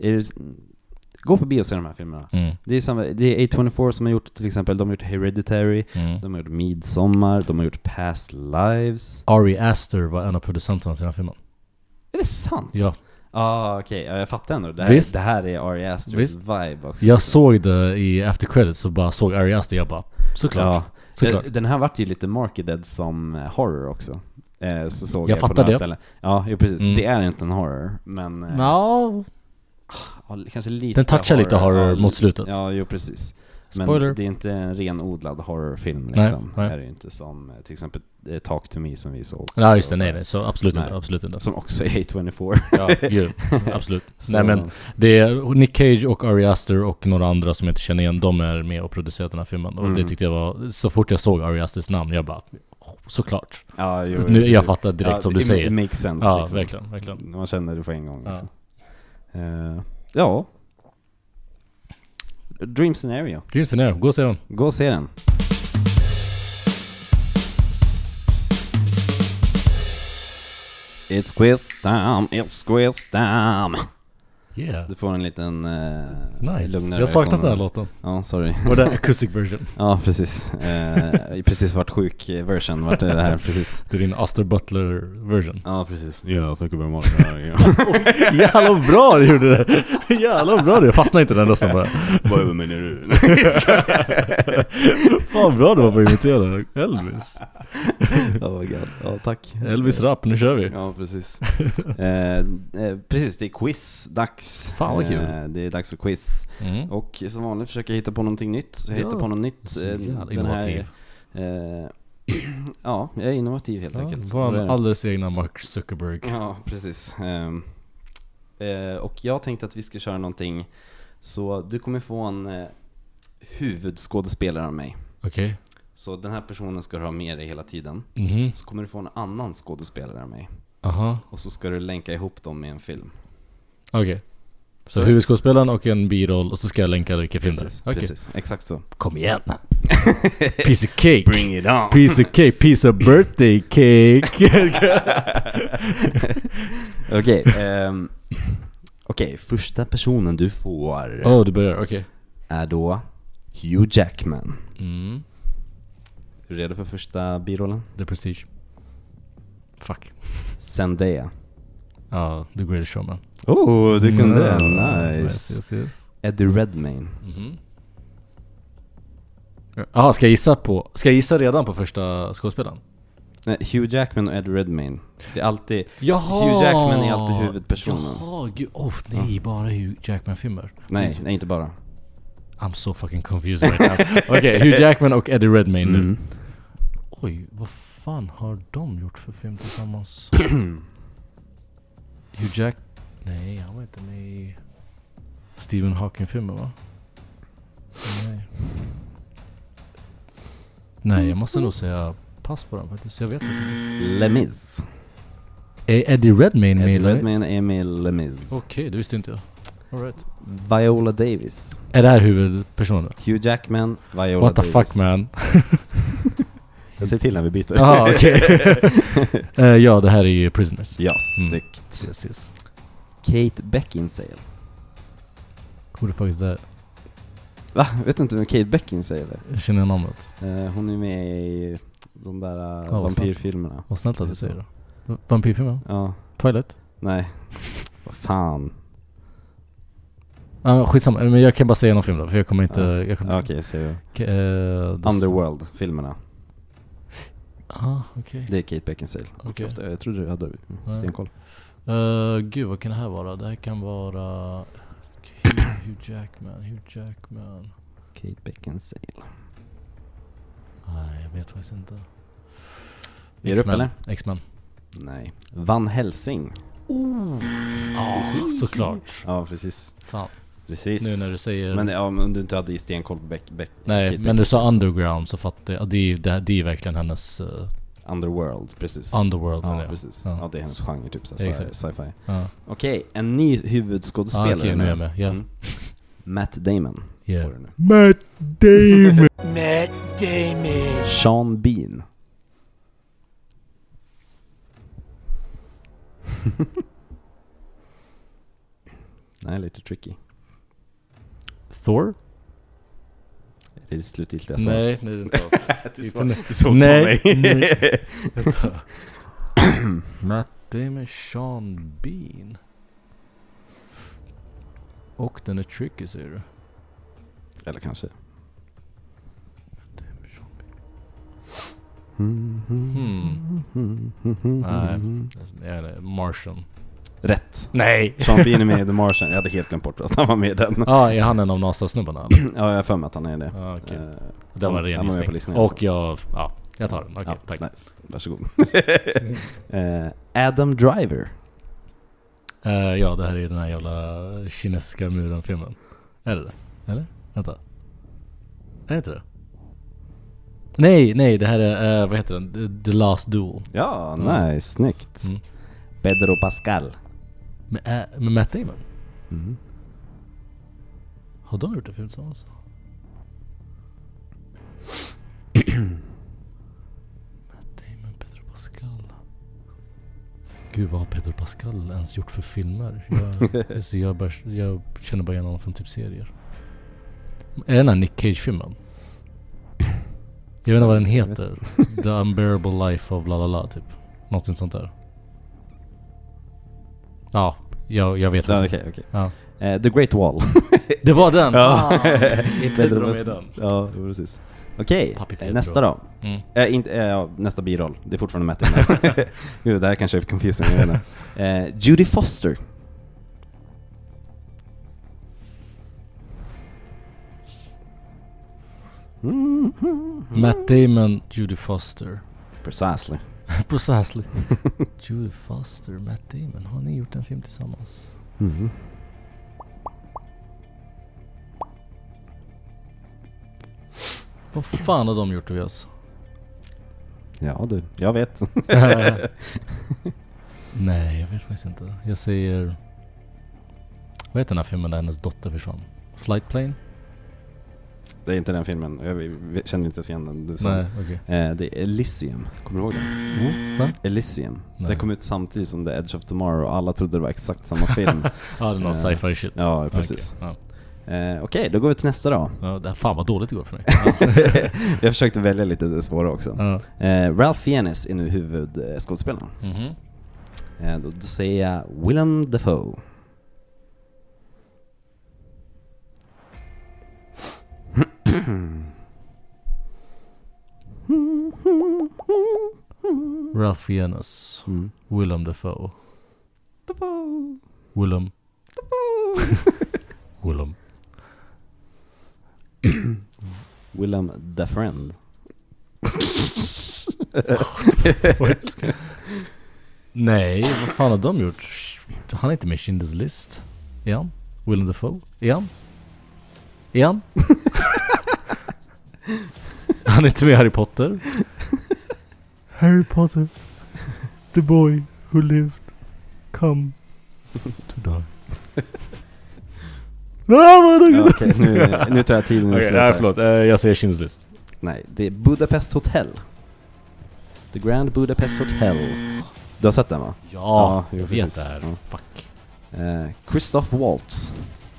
gå på bio och se de här filmerna. Det är A24 som har gjort, till exempel, de har gjort Hereditary, de har gjort Midsommar, de har gjort Past Lives. Ari Aster var en av producenterna till den här filmen. Är det sant? Ja. Okej. Jag fattar ändå. Det här är Ari Asters vibe också. Jag såg det i After Credits och bara såg Ari Aster, jag bara, såklart. Den här vart ju lite marketed som horror också. Så såg jag på fattar det. Stället. Ja, precis. Det är inte en horror, men kanske lite. Den touchar horror. lite horror mot slutet. Ja, precis. Men Spoiler. det är inte en renodlad horrorfilm liksom. Nej. Det är ju inte som till exempel Talk to Me som vi såg. Ja, just det. Nej. Så absolut inte. Som också är A24. Ja, absolut. Nej, men det är Nick Cage och Ari Aster och några andra som jag inte känner igen. De är med och producerat den här filmen. Och det tyckte jag var, så fort jag såg Ari Asters namn, jag bara, såklart. Nu, jag fattar direkt som du säger. It makes sense. Ja, liksom. verkligen. Man känner det på en gång. Liksom. Dream Scenario. Gå och se den. Gå och se den. It's quiz time. Yeah. Du får en liten nice. lugnare. Jag saknat den här låten. Ja, sorry. Och det acoustic version. Ja, precis. Precis vart sjuk version. Vart är det här, precis. Det är din Astor Butler version. Ja, precis. Ja, tack very much. Jävla bra du gjorde det. Jävla bra du. Jag fastnade inte den rösten bara. Vad menar du? Fan bra du var på att imitera Elvis. Oh my god. Ja, tack. Elvis rap, nu kör vi. Ja, precis. Precis, det är quiz-dags. Fan vad kul. Det är dags för quiz. Och som vanligt försöker jag hitta på någonting nytt. Så jag hittar på något nytt. Innovativ. Ja, jag är innovativ helt enkelt. Vår alldeles egna Mark Zuckerberg. Ja, precis. Och jag tänkte att vi ska köra någonting. Så du kommer få en huvudskådespelare av mig. Okej. Så den här personen ska du ha med dig hela tiden. Så kommer du få en annan skådespelare av mig. Aha. Och så ska du länka ihop dem med en film. Okej. Så huvudskådespelaren och en biroll, och så ska jag länka vilka filmer. Precis, exakt så. Kom igen. Piece of cake. Bring it on. Piece of cake, piece of birthday cake. Okej, första personen du får du börjar, okej. är då Hugh Jackman. Är du redo för första birollen? The Prestige. Fuck. Zendaya. Ja, The Greatest Showman. Du kunde det. Nice. Yes. Eddie Redmayne. Jaha, ska jag gissa redan på första skådespelaren? Nej, Hugh Jackman och Eddie Redmayne. Det är alltid Jaha. Hugh Jackman är alltid huvudpersonen. Jaha, gud, nej, bara Hugh Jackman-filmer. Nej, inte bara. I'm so fucking confused right now. Okej, Hugh Jackman och Eddie Redmayne nu. Oj, vad fan har de gjort för film tillsammans? Hugh Jack... Nej, han var inte med i Stephen Hawking-filmen, va? Nej, jag måste nog säga pass på den faktiskt. Jag vet inte. Les Mis. Är Eddie Redmayne med? Eddie Redmayne är med i Les Mis. Okej, det visste inte jag. All right. Viola Davis. Är det här huvudpersonen? Hugh Jackman, Viola What the Davis. fuck, man? Jag säger till när vi byter. Jaha, okej. Ja, det här är ju Prisoners. Ja, snyggt. Yes. Kate Beckinsale. Who the fuck is that? Va? Vet du inte vem Kate Beckinsale är? Jag känner namnet. Hon är med i de där vad vampyrfilmerna. Vad snällt att du säger det. Vampyrfilmer? Ja. Twilight? Nej. Vad fan. Skitsamma, men jag kan bara säga någon film då, för jag kommer inte... Okej, säger jag. Okay, Underworld-filmerna. Okej. Det är Kate Beckinsale. Okay. Jag trodde du hade stenkoll. Gud, vad kan det här vara? Det här kan vara... Hugh Jackman. Kate Beckinsale. Nej, jag vet faktiskt inte. Är du upp eller? X-Men. Nej. Van Helsing. Såklart. Ja, precis. Fan. Precis. Nu när du säger... Men om du inte hade stenkoll på Nej, Kate men du sa Beckinsale. Underground så fattar jag. Det är verkligen hennes... Underworld, precis. Underworld, ja, menar jag. precis. Ja. Ja, det är hennes genre typ, så Exakt. sci-fi. Ja. Okej, en ny huvudskådespelare. Okej, nu är jag med. Ja. Matt Damon. Yeah. Får du nu. Matt Damon. Matt Damon. Sean Bean. Nej, lite tricky. Thor? Det är det slutgiltiga svar. Nej, det är inte alls. Du såg Nej. på mig. Matt Damon, Sean Bean. Och den är tricky, säger du? Eller kanske. Matt Damon, Sean Bean. Nej, Martian. Rätt. Nej. Sean Bean är med i The Martian. Jag hade helt glömt bort att han var med i den. Är han en av NASA-snubbarna? Eller? Ja, jag har för mig att han är det. Okay. Det var en ren han var med på gissning. listan. Och jag tar den. Okej, tack. Nice. Varsågod. Adam Driver. Ja, det här är den här jävla kinesiska muren-filmen. Är det? Eller? Vänta. Är det inte det? Nej, det här är, vad heter den? The Last Duel. Ja, nice. Snyggt. Pedro Pascal. Med Matt Damon? Mm. Har de gjort en film tillsammans? Matt Damon, Pedro Pascal. Gud, vad har Pedro Pascal ens gjort för filmer? Jag känner bara igen honom från typ serier. Är det den här Nick Cage-filmen? Jag vet inte vad den heter. The Unbearable Life of la la la, typ. Något sånt där. Ja, jag vet vad Okej. Ja. The Great Wall. Det var den! Ja. Pedro med den. Ja, precis. Okej, Papi Pedro. nästa då. Nästa biroll. Det är fortfarande Matt Damon. Gud, det här kanske är för confusing. Jag vet inte. Judy Foster. Matt Damon, Judy Foster. Precisely. Precisely. Judy Foster, Matt Damon. Har ni gjort en film tillsammans? Vad fan har de gjort av oss? Ja du, jag vet. Nej, jag vet faktiskt inte. Jag säger... Vad heter den här filmen där hennes dotter försvann? Flight Plane? Det är inte den filmen. Jag känner inte igen den du sa. Nej, okej. Det är Elysium. Kommer du ihåg den? Va? Elysium. Nej. Den kom ut samtidigt som The Edge of Tomorrow och alla trodde det var exakt samma film. Ja, det är någon sci-fi shit. Ja, precis. Okay. Okej, då går vi till nästa då. Ja, det här fan vad dåligt det går för mig. Jag försökte välja lite svåra också. Ralph Fiennes är nu huvudskådespelaren. Då säger jag Willem Dafoe. Ralph Fiennes. Willem Dafoe. Willem. Willem. Willem Dafoe. Nej, vad fan har de gjort? Han är inte med i Schindler's List. Är han? Willem Dafoe? Är han? Han är inte med i Harry Potter. Harry Potter, the boy who lived, come to die. Okej, nu tar jag tiden. Nej, förlåt. Jag säger Schindler's List. Nej, det är Budapest Hotel. The Grand Budapest Hotel. Du har sett den, va? Ja, jag precis. vet det här. Ja. Fuck. Christoph Waltz.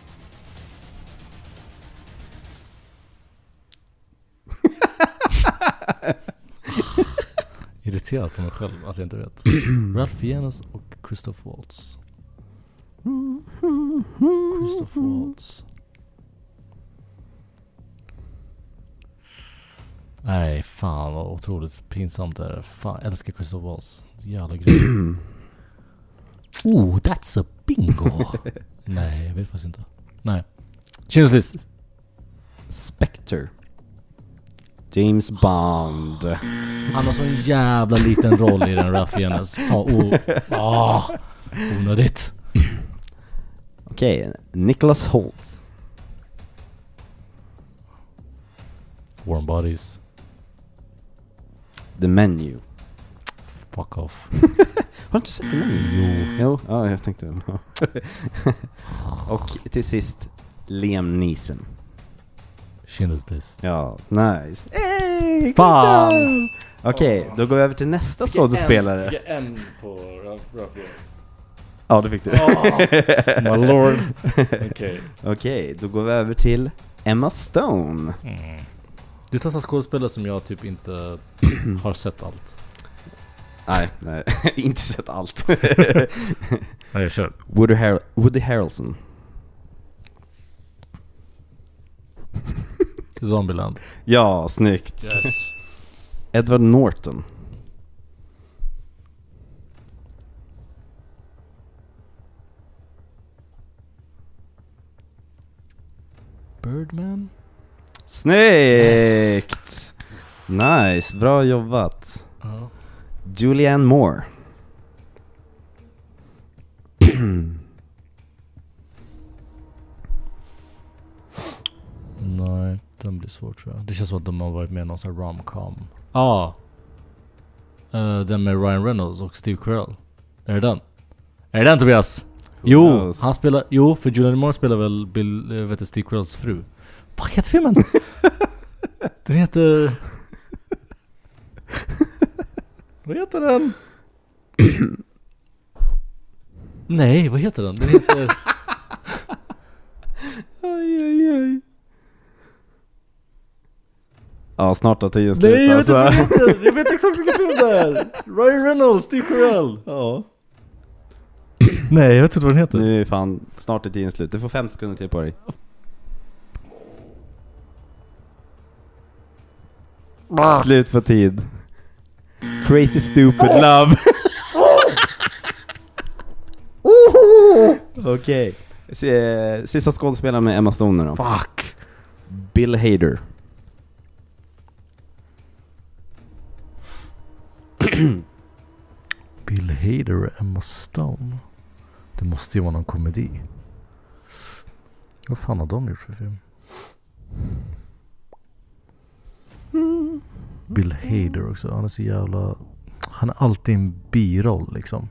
Irriterad på mig själv, alltså jag inte vet. Ralph Fiennes och Christoph Waltz. Christoph Waltz. Nej, fan vad otroligt pinsamt det är. Fan, jag älskar Christoph Waltz. Jävla grej. Oh, that's a bingo. Nej, jag vet faktiskt inte. Nej. Schindler's List. Spectre. James Bond. Han har sån jävla liten roll i den Ralph Fiennes. Fan, onödigt. Okej, Nicholas Hoult. Warm Bodies. The Menu. Fuck off. Har du inte sett The Menu? Jo. Ja, jag tänkte väl. Och till sist Liam Neeson. Schindler's List. Ja, nice. Hey, Fan! Okej, då går vi över till nästa skådespelare. Vilka en på Ralph Fiennes. Ja, det fick du. My lord. Okej, då går vi över till Emma Stone. Du tar så skådespelare som jag typ inte har sett allt. Nej, inte sett allt. Nej, jag kör. Woody Harrelson. Zombieland. Ja, snyggt. Yes. Edward Norton. Birdman. Snyggt! Yes. Nice, bra jobbat. Ja. Julianne Moore. Nej, den blir svårt tror jag. Det känns som att de har varit med i någon sån här rom-com. Den med Ryan Reynolds och Steve Carell. Är det den? Är det den, Tobias? Jo, han spelar... Jo, för Julianne Moore spelar väl Steve Carells fru. Vad heter filmen? Den heter... Vad heter den? Nej, vad heter den? Den heter... Aj. Ja, snart har tiden slut. Nej, jag vet exakt vilken film det är. Ryan Reynolds, Steve Carell. Ja. Nej, jag vet inte vad den heter. Nu är fan snart är tiden slut. Du får 5 sekunder till på dig. Slut på tid. Crazy Stupid Love. Okej. Sista skådespelaren med Emma Stone då. Fuck. Bill Hader. Bill Hader och Emma Stone. Det måste ju vara någon komedi. Vad fan har de gjort för film? Bill Hader också. Han är så jävla... Han är alltid en biroll liksom.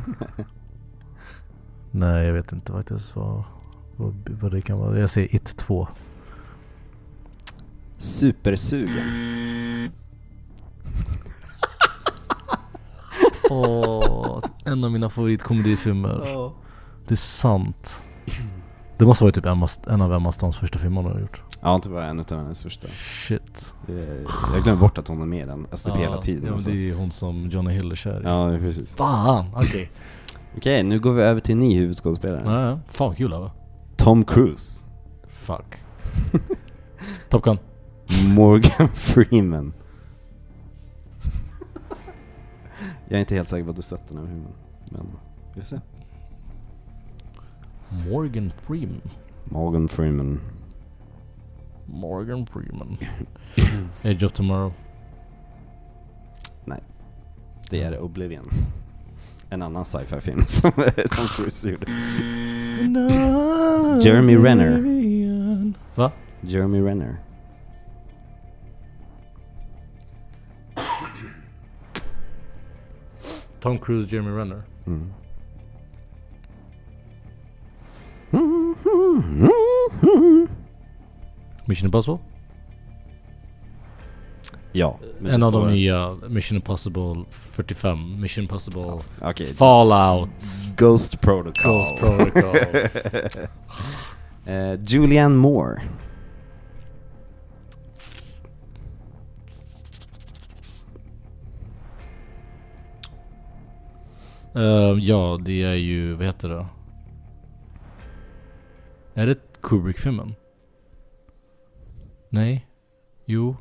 Nej, jag vet inte faktiskt vad det kan vara. Jag säger It 2. Supersugen. En av mina favoritkomedifilmer. Det är sant. Det måste vara typ en av Emma Stones första filmer hon har gjort. Ja, det var en av hennes första. Shit. Jag glömmer bort att hon är med i den STP hela tiden. Ja, det är hon som Johnny Hill är kär i. Ja, precis. Fan, okej. Okej, nu går vi över till ny huvudskådespelare. Ja. Fan, kul va? Tom Cruise. Fuck. Top Gun. Morgan Freeman. Jag är inte helt säker på att du sett den här filmen, men vi får se. Morgan Freeman. Morgan Freeman. Age of Tomorrow. Nej. Det är Oblivion. En annan sci-fi film som Tom Cruise gjorde. Jeremy Renner. Va? Jeremy Renner. Tom Cruise, Jeremy Renner. Mission Impossible? Ja. En av de nya Mission Impossible 45, Mission Impossible Okay. Fallout, Ghost Protocol. Ghost Protocol. Julianne Moore. Ja, det är ju, vad heter det? Är det Kubrick-filmen? Nej. Jo.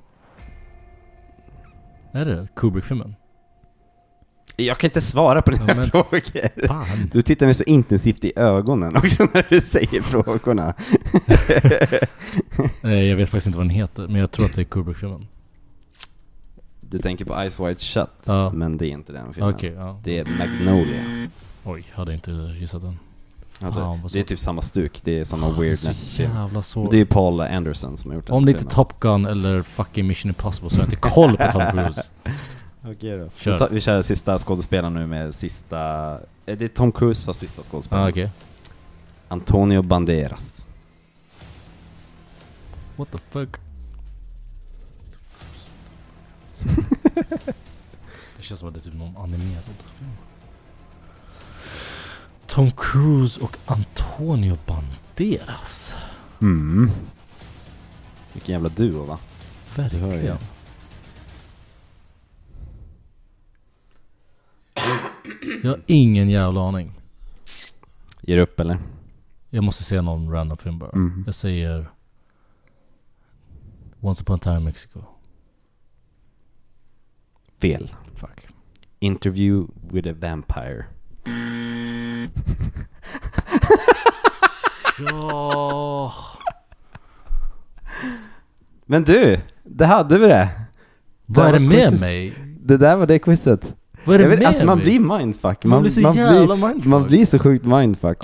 Är det Kubrick-filmen? Jag kan inte svara på dina frågor. Fan. Du tittar mig så intensivt i ögonen också när du säger frågorna. Jag vet faktiskt inte vad den heter, men jag tror att det är Kubrick-filmen. Du tänker på Eyes Wide Shut, Ja. Men det är inte den filmen. Okej, ja. Det är Magnolia. Oj, hade inte gissat den. Ja, Fan, vad det är svårt. typ samma stuk, det är samma Det är weirdness. så jävla svårt. Det är Paul Anderson som har gjort den. Om det inte är filmen. Top Gun eller fucking Mission Impossible så har jag inte koll på Tom Cruise. Okej då. Kör. Vi kör sista skådespelaren nu med sista... Det är Tom Cruise fast sista skådespelaren. Okej. Antonio Banderas. What the fuck? Det känns som att det är typ någon animerad film. Tom Cruise och Antonio Banderas. Vilken jävla duo, va? Verkligen. Jag har ingen jävla aning. Ger upp, eller? Jag måste se någon random film bara. Jag säger Once upon a time in Mexico. Fel. Fuck. Interview with a Vampire. Ja. Men du, det hade vi det. Vad är det med quizet. mig? Det där var det quizet. Vad är det med alltså man mig? blir mindfuck. Man blir så jävla mindfuck. Man blir så sjukt mindfuck.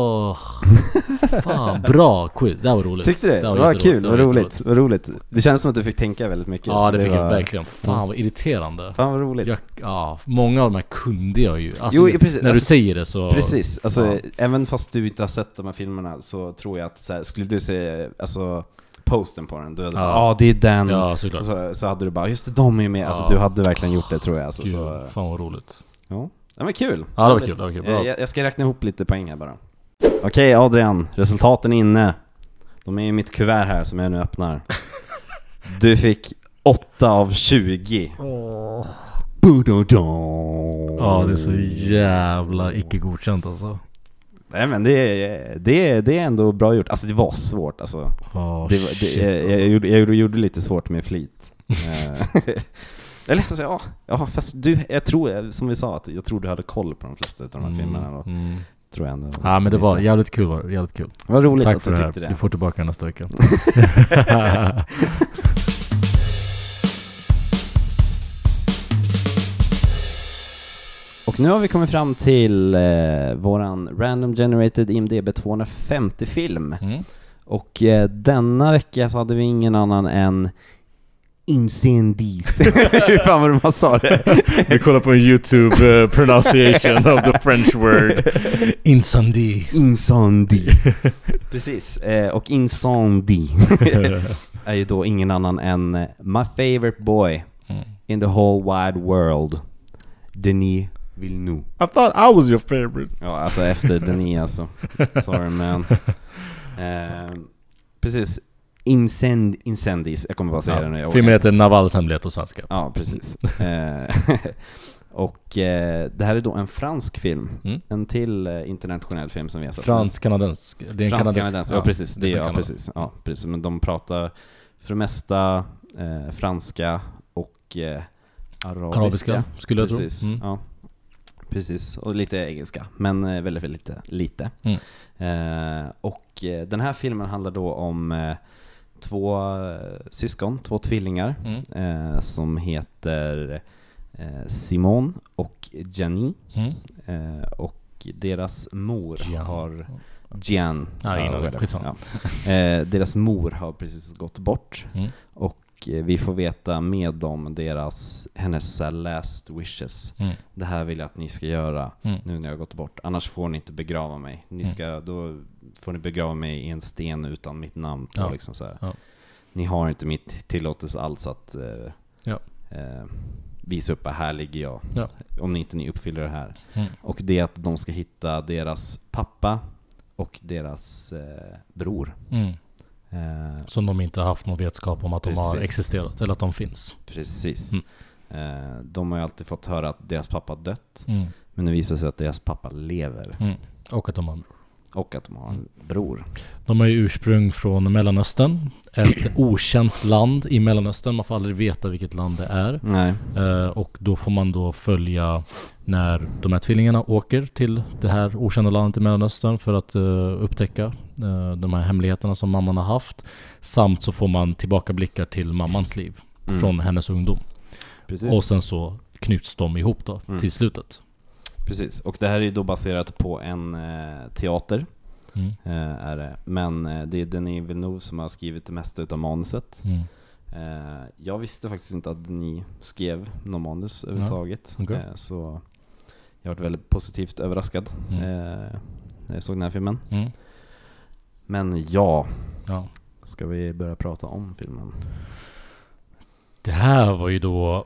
Fan, bra quiz. Det här var roligt. Tyckte du det? Det var kul, det vad roligt. Det känns som att du fick tänka väldigt mycket. Ja, så det fick var... jag verkligen. Fan vad irriterande. Fan vad roligt. Många av de här kunde jag ju. Alltså, Jo, precis, när du säger det så... Precis, alltså även fast du inte har sett de här filmerna så tror jag att så här, skulle du se alltså posten på den, du hade bara, det är den. Ja, såklart. Så hade du bara, just det, de är med. Alltså du hade verkligen gjort det, tror jag. Alltså, Gud, så, fan vad roligt. ja, det var kul. Ja, det var kul, det var kul. Bra. Jag ska räkna ihop lite poäng här bara. Okej, Adrian, resultaten är inne. De är i mitt kuvert här som jag nu öppnar. Du fick 8 av 20. Ja, det är så jävla icke godkänt alltså. Nej, men det är ändå bra gjort. Alltså det var svårt alltså. Jag gjorde lite svårt med flit. Eller alltså, fast jag tror, som vi sa, att jag tror du hade koll på de flesta av de här filmerna då. Tror jag ändå. Ja, men det var jävligt kul, jävligt kul. Vad roligt. Tack att för du det här. tyckte det. Du får tillbaka nästa vecka. Och nu har vi kommit fram till våran Random Generated IMDb 250 film. Och denna vecka så hade vi ingen annan än Incendies. Hur fan var det man sa det? Vi kollar på en YouTube pronunciation of the French word Incendie. Precis, och Incendie är ju då ingen annan än my favorite boy in the whole wide world, Denis Villeneuve. I thought I was your favorite. Ja, alltså efter Denis alltså. Sorry man. Precis. Incendies, jag kommer bara säga det nu. Filmen heter Navals hemlighet på svenska. Ja, precis. Och det här är då en fransk film. En till internationell film som vi har sett. Fransk-kanadensk. Det är en fransk-kanadensk, ja precis. Precis. Ja, precis. Men de pratar för det mesta franska och arabiska. Skulle jag precis. tro. Ja. Precis, och lite engelska, men väldigt lite. Och den här filmen handlar då om två syskon, 2 tvillingar som heter Simon och Jenny. Och deras mor har Gian. Deras mor har precis gått bort. Och vi får veta med dem hennes last wishes. Det här vill jag att ni ska göra nu när jag har gått bort. Annars får ni inte begrava mig. Då får ni begrava mig i en sten utan mitt namn. Liksom så här. Ni har inte mitt tillåtelse alls att visa upp att här ligger jag. Om ni uppfyller det här. Och det är att de ska hitta deras pappa och deras bror. Som de inte har haft någon vetskap om att de har existerat eller att de finns. Precis. De har ju alltid fått höra att deras pappa dött. Men det visar sig att deras pappa lever. Och att de har en bror. Och att de har en bror. De har ju ursprung från Mellanöstern. Ett okänt land i Mellanöstern. Man får aldrig veta vilket land det är. Nej. Och då får man då följa när de här tvillingarna åker till det här okända landet i Mellanöstern för att upptäcka de här hemligheterna som mamman har haft. Samt så får man tillbakablickar till mammans liv från hennes ungdom. Precis. Och sen så knyts de ihop då till slutet. Precis, och det här är ju då baserat på en teater. Är det. Men det är Denis Villeneuve som har skrivit det mesta utav manuset. Jag visste faktiskt inte att Denis skrev någon manus överhuvudtaget. Så jag har varit väldigt positivt överraskad när jag såg den här filmen. Men ska vi börja prata om filmen? Det här var ju då...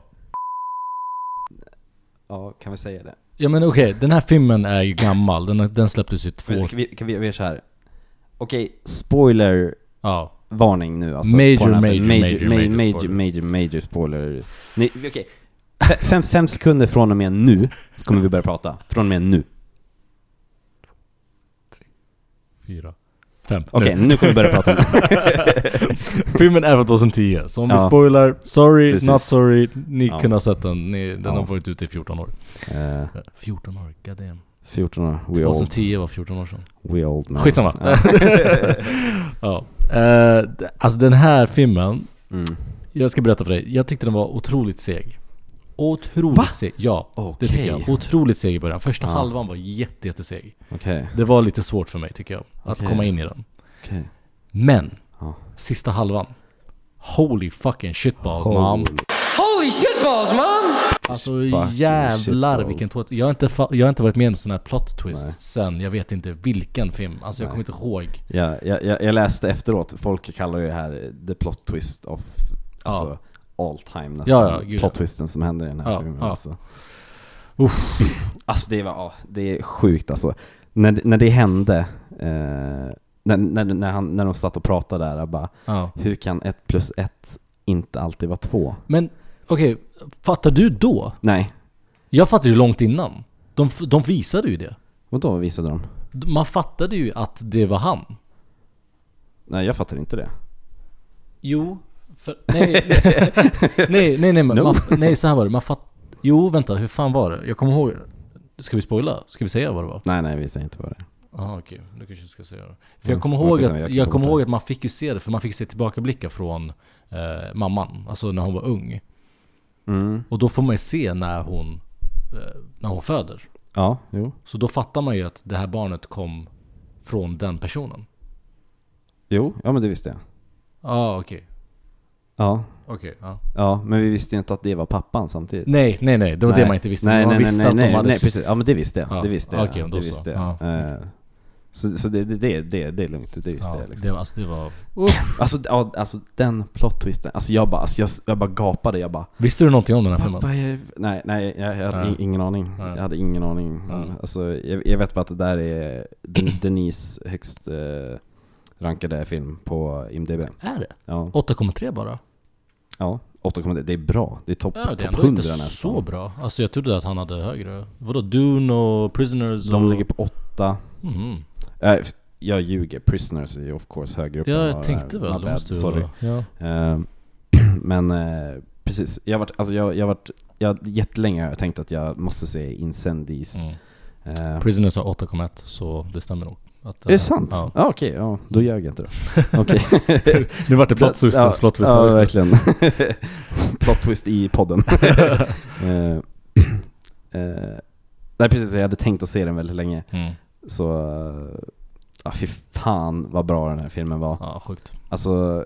Ja, kan vi säga det? Ja men okej, den här filmen är ju gammal. Den släpptes ju 2... Kan vi göra så här? Okej, spoiler varning nu alltså. Major spoiler. Okej. 5 sekunder från och med nu så kommer vi börja prata. Från och med nu. 4 5. Okej, nu kommer vi börja prata om filmen är från 2010. Så om vi spoilar, sorry, precis. not sorry. Ni kunde ha sett den. Den har varit ute i 14 år. 14 år, goddamn. 14 år. 2010 var 14 år sedan. We old man. Skitsamma. Alltså den här filmen, jag ska berätta för dig. Jag tyckte den var otroligt seg. Otroligt seg. Ja, det tycker jag. Otroligt seg i början. Första halvan var jätteseg. Det var lite svårt för mig tycker jag att komma in i den. Men sista halvan, holy fucking shitballs mom. Holy shitballs, mom! Alltså jävlar vilken twist. Jag har inte varit med i en sån här plot twist sen jag vet inte vilken film. Alltså jag kommer inte ihåg. Jag läste efteråt, folk kallar det här the plot twist of alltså all time nästan. Plot twisten som händer i den här filmen alltså. Alltså det är sjukt alltså. När det hände när de satt och pratade där bara, hur kan 1 + 1 inte alltid vara 2? Men okej, fattar du då? Nej. Jag fattade ju långt innan. De visade ju det. Och då visade de? Man fattade ju att det var han. Nej, jag fattade inte det. Jo, nej, så här var det. Jo, vänta, hur fan var det? Jag kommer ihåg. Ska vi spoila? Ska vi säga vad det var? Nej, vi säger inte vad det är. Okej. Du kanske ska säga det. För jag kommer ihåg att man fick ju se det, för man fick se tillbakablickar från mamman, alltså när hon var ung. Och då får man ju se när hon föder. Ja, jo. Så då fattar man ju att det här barnet kom från den personen. Jo, ja men det visste jag. Okej. Ja. Okej, Ja, men vi visste ju inte att det var pappan samtidigt. Nej, det var det man inte visste. Man visste att de hade precis. Ja, men det visste jag. Det visste jag. Okej, det visste jag. Så det är lugnt, det visste jag liksom. Det var alltså den plot twisten. Alltså jag bara gapade, Visste du någonting om den här filmen? Nej, jag hade ingen aning. Jag hade ingen aning. Alltså jag vet bara att det där är Denis högst rankade film på IMDb. Är det? Ja. 8,3 bara. Ja, 8,3. Det är bra. Det är topp 100 nästan. Inte så bra. Alltså jag trodde att han hade högre. Vadå? Dune och Prisoners? De ligger på 8. Jag ljuger. Prisoners är ju of course högre upp. Ja, jag tänkte väl. Sorry. Men precis. Jag har jättelänge tänkt att jag måste se Incendies. Prisoners har 8,1, så det stämmer nog. Att, Är det sant? Ja. Ja, okej, ja, då ljög jag inte då. Okej. Nu vart det plot twistens plot twist. Ja, också. verkligen. Plot twist i podden. Nej, precis, jag hade tänkt att se den väldigt länge. Så fy fan vad bra den här filmen var. Ja, sjukt. Alltså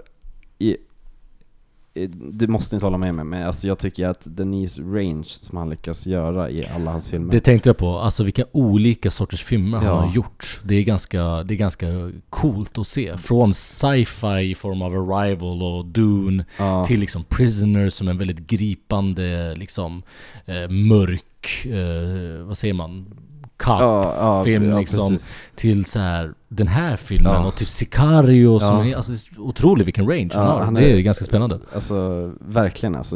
du måste inte hålla med mig, men alltså jag tycker att Denise range som han lyckas göra i alla hans filmer. Det tänkte jag på, alltså vilka olika sorters filmer han har gjort. Det är ganska coolt att se. Från sci-fi i form av Arrival och Dune till liksom Prisoner som en väldigt gripande liksom mörk, vad säger man? Film liksom, till så här den här filmen och typ Sicario som är, alltså det är otroligt vilken range han har. Det är ganska spännande. Alltså verkligen, alltså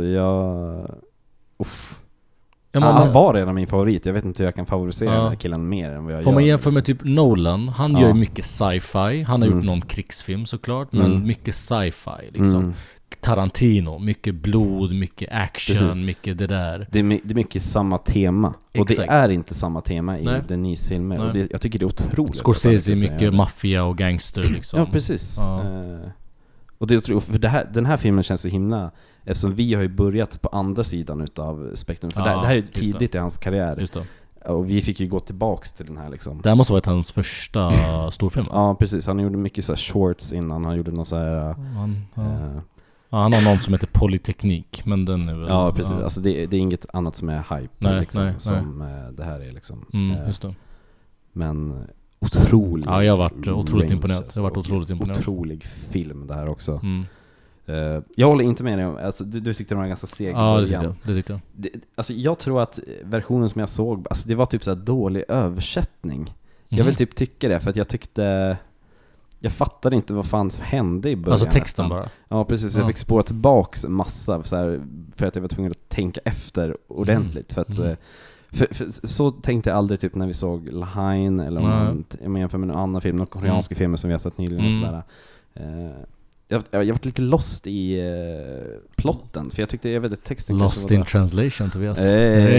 han var redan min favorit. Jag vet inte hur jag kan favorisera den här killen mer än vad jag gör. Får man jämföra med typ Nolan, han gör ju mycket sci-fi. Han har gjort någon krigsfilm såklart, men mycket sci-fi liksom. Tarantino, mycket blod, mycket action, mycket det där. Det är mycket samma tema. Och det är inte samma tema i Denise filmer. Och jag tycker det är otroligt. Scorsese, mycket maffia och gangster liksom. Ja, precis. Och det är otroligt, för den här filmen känns så himla, eftersom vi har ju börjat på andra sidan utav spektrum. För det här är tidigt i hans karriär. Just det. Och vi fick ju gå tillbaks till den här liksom. Det här måste ha varit hans första storfilm. Ja, precis. Han gjorde mycket så här shorts innan. Han gjorde någon så här han har någon som heter Polyteknik, men den är väl... Ja, precis. Alltså det är inget annat som är hype liksom, som det här är liksom. Just det. Men otroligt. Ja, jag har varit otroligt imponerad. Otrolig film det här också. Jag håller inte med dig om, alltså, du tyckte den var ganska seg. Ja, det tyckte jag. Alltså jag tror att versionen som jag såg, alltså det var typ så här dålig översättning. Jag vill typ tycka det, för att jag fattade inte vad fan som hände i början. Alltså texten nästan. Bara? Ja, precis. Jag fick spåra tillbaks en massa så här, för att jag var tvungen att tänka efter ordentligt. För att för så tänkte jag aldrig typ när vi såg Lahain eller om jag jämför med en annan film, någon koreanska film som vi har sett nyligen och sådär. Jag var lite lost i plotten, för jag vet att texten lost in translation, Tobias.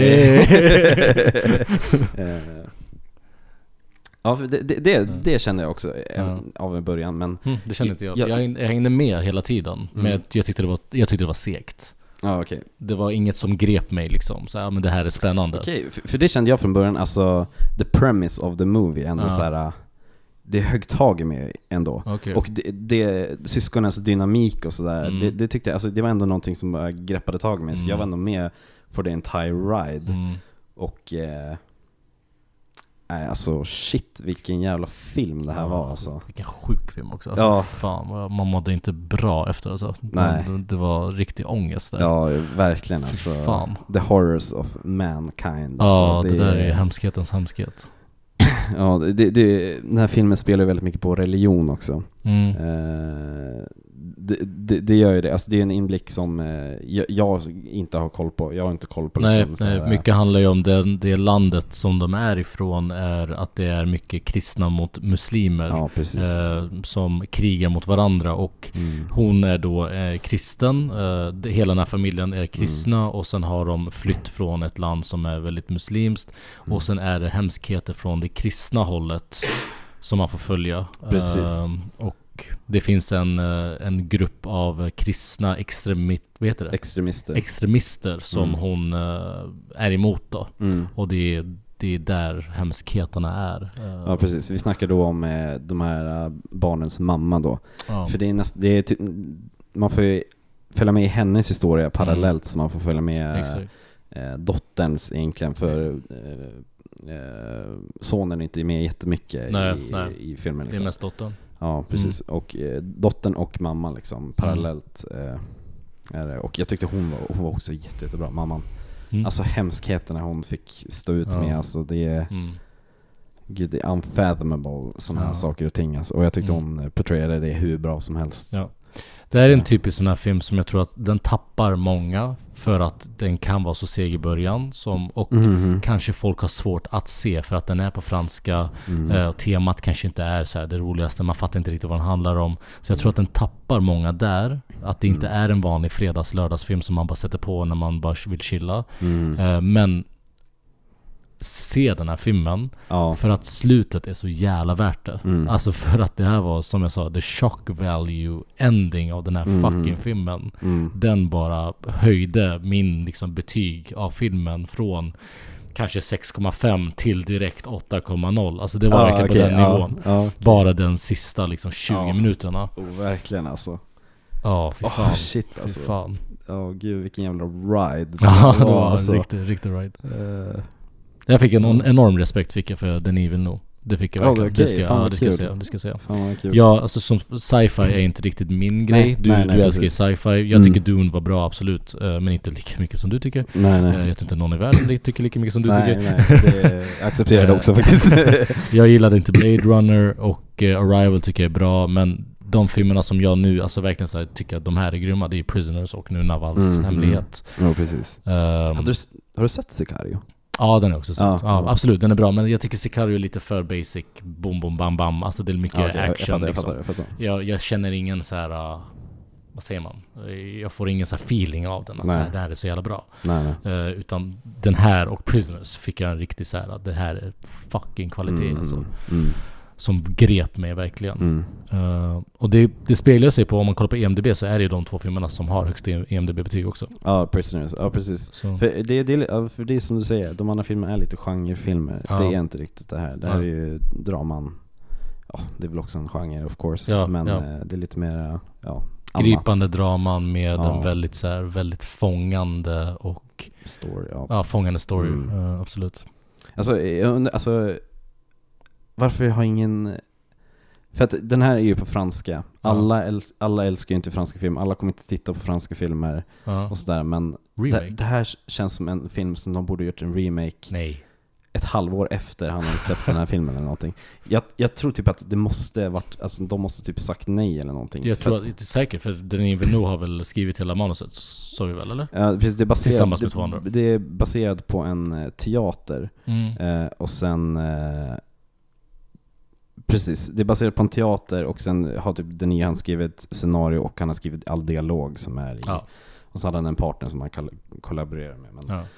Ja, för det kände jag också av en början, men det kände inte jag. Jag hängde med hela tiden, men jag tyckte det var segt. Ja, okej. Det var inget som grep mig liksom. Så men det här är spännande. Okej, för det kände jag från början, alltså the premise of the movie ändå så här, det är högtag med ändå. Okay. Och det syskonens dynamik och sådär, det tyckte jag, alltså det var ändå någonting som bara greppade tag med, så jag var ändå med for the entire ride. Och alltså shit, vilken jävla film det här var alltså. Vilken sjuk film också alltså, fan, man mådde inte bra efter alltså. Nej. Det var riktig ångest där. Ja, verkligen alltså. Fan. The horrors of mankind ja, alltså, det där är hemskhetens hemskhet. Ja, den här filmen spelar ju väldigt mycket på religion också. Det gör ju det. Alltså det är en inblick som jag inte har koll på. Jag har inte koll på liksom, nej, mycket handlar ju om det landet som de är ifrån, är att det är mycket kristna mot muslimer som krigar mot varandra, och hon är då kristen, hela den här familjen är kristna, och sen har de flytt från ett land som är väldigt muslimskt, och sen är det hemskheter från det kristna hållet som man får följa. Och det finns en grupp av kristna extremister som hon är emot då. Och det är där hemskheterna är. Ja, precis. Vi snackar då om de här barnens mamma då. För det är typ, man får ju följa med i hennes historia parallellt, så man får följa med dotterns egentligen, för sonen är inte med jättemycket i filmen liksom. Det är mest dottern. Ja, precis. Och dottern och mamman liksom parallellt är det. Och jag tyckte hon var också jättebra, mamman. Alltså hemskheterna hon fick stå ut med, alltså det är gud, det är unfathomable sådana här saker och ting alltså. Och jag tyckte hon portrayade det hur bra som helst. Ja. Det här är en typisk sån här film som jag tror att den tappar många för att den kan vara så seg i början, och kanske folk har svårt att se för att den är på franska. Temat kanske inte är så här det roligaste, man fattar inte riktigt vad den handlar om. Så jag tror att den tappar många där, att det inte är en vanlig lördagsfilm som man bara sätter på när man bara vill chilla. Men se den här filmen. Ja. För att slutet är så jävla värt det. Alltså för att det här var, som jag sa, the shock value ending av den här fucking filmen. Den bara höjde min liksom betyg av filmen från kanske 6,5 till direkt 8,0 Alltså det var verkligen på den nivån. Bara den sista liksom 20 minuterna. Verkligen alltså. Ja, fy fan. Shit alltså. Fy fan. Gud, vilken jävla ride. Ja, det var alltså. riktig ride. Jag fick en enorm respekt fick jag för Denis Villeneuve. Det fick jag verkligen. Okay. Det ska jag säga. Fan vad kul. Ja, alltså som sci-fi är inte riktigt min grej. Du älskar ju sci-fi. Jag tycker Dune var bra, absolut. Men inte lika mycket som du tycker. Nej. Jag tror inte någon i världen tycker lika mycket som du tycker. Nej, jag accepterar det också faktiskt. Jag gillade inte Blade Runner och Arrival tycker jag är bra. Men de filmerna som jag nu alltså verkligen så här, tycker att de här är grymma, det är Prisoners och nu Navals hemlighet. Ja, precis. Har du sett Sicario? Ja, den är också sett. Ja, absolut, den är bra. Men jag tycker Sicario är lite för basic. Boom, boom, bam, bam. Alltså det är mycket action. Jag fattar. Jag känner ingen så här... vad säger man? Jag får ingen så här feeling av den. Att så här, det här är så jävla bra. Nej. Utan den här och Prisoners fick jag en riktig så här... Det här är fucking kvalitet. Alltså. Som grep mig verkligen. Och det speglar sig på, om man kollar på IMDb, så är det ju de två filmerna som har högst IMDb-betyg också. Ja, Prisoners. Ja, precis. För det är som du säger, de andra filmerna är lite genrefilmer. Det är inte riktigt det här. Det här är ju draman. Ja, det är väl också en genre, of course. Men det är lite mer gripande draman med en väldigt så här, väldigt fångande och story. Fångande story. Absolut. Alltså varför jag har ingen... För att den här är ju på franska. Alla älskar ju inte franska filmer. Alla kommer inte titta på franska filmer och sådär. Men det här känns som en film som de borde gjort en remake. Nej. Ett halvår efter han hade släppt den här filmen eller någonting. Jag tror typ att det måste varit... Alltså de måste typ sagt nej eller någonting. Jag tror att det är säkert, för Denis Villeneuve har väl skrivit hela manuset, så vi väl, eller? Ja, precis. Det är baserat, tillsammans med två andra. Det är baserat på en teater. Och sen... Precis, det är baserat på en teater och sen har typ Denis han skrivit scenario och han har skrivit all dialog som är i. Och så hade han en partner som han kollaborerar med.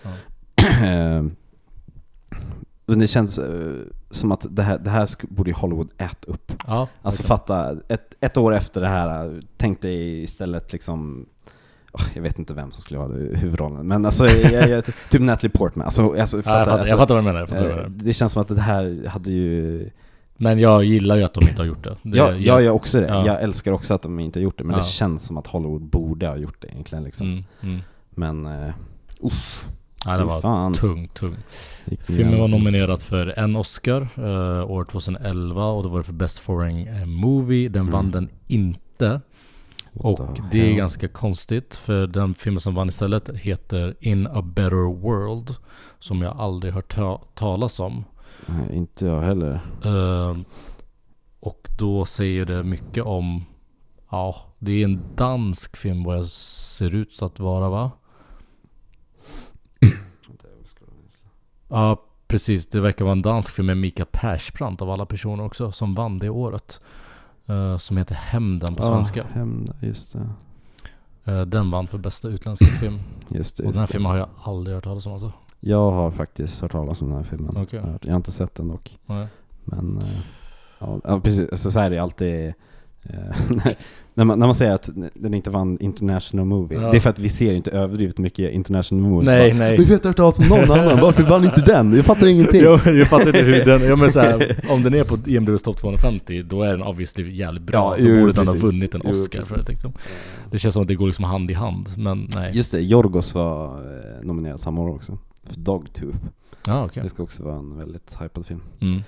Men det känns som att det här borde ju Hollywood äta upp. Alltså fatta, ett år efter det här tänkte jag istället liksom... jag vet inte vem som skulle vara huvudrollen, men alltså typ Natalie Portman. Jag fattar vad du menar. Det känns som att det här hade ju... Men jag gillar ju att de inte har gjort det. Jag också det. Jag älskar också att de inte har gjort det, men det känns som att Hollywood borde ha gjort det egentligen liksom. Men det var tung. Filmen var nominerad för en Oscar år 2011 och det var för Best Foreign Movie. Den vann den inte. Och det är ganska konstigt, för den filmen som vann istället heter In a Better World, som jag aldrig hört talas om. Nej, inte jag heller. Och då säger det mycket om... det är en dansk film vad jag ser ut att vara, va? Ja, precis. Det verkar vara en dansk film med Mika Persbrandt av alla personer också, som vann det året. Som heter Hämnden på svenska. Hämnden, just det. Den vann för bästa utländska film. Just det. Och den här filmen har jag aldrig hört talas om alltså. Jag har faktiskt hört talas om den här filmen. Okay. Jag har inte sett den dock. Nej. Men precis, alltså, så är det alltid när man säger att den inte vann International Movie. Det är för att vi ser inte överdrivet mycket International Movies. Nej. Vi vet inte alls om någon annan. Varför vann inte den? Jag fattar ingenting. Jag fattar inte hur den... men så här, om den är på IMDb's topp 250, då är den obviously jävligt bra. Då borde den ha vunnit en Oscar för det liksom. Det känns som att det går liksom hand i hand, men nej. Just det, Yorgos var nominerad samma år också för Dogtooth. Okay. Det ska också vara en väldigt hypad film.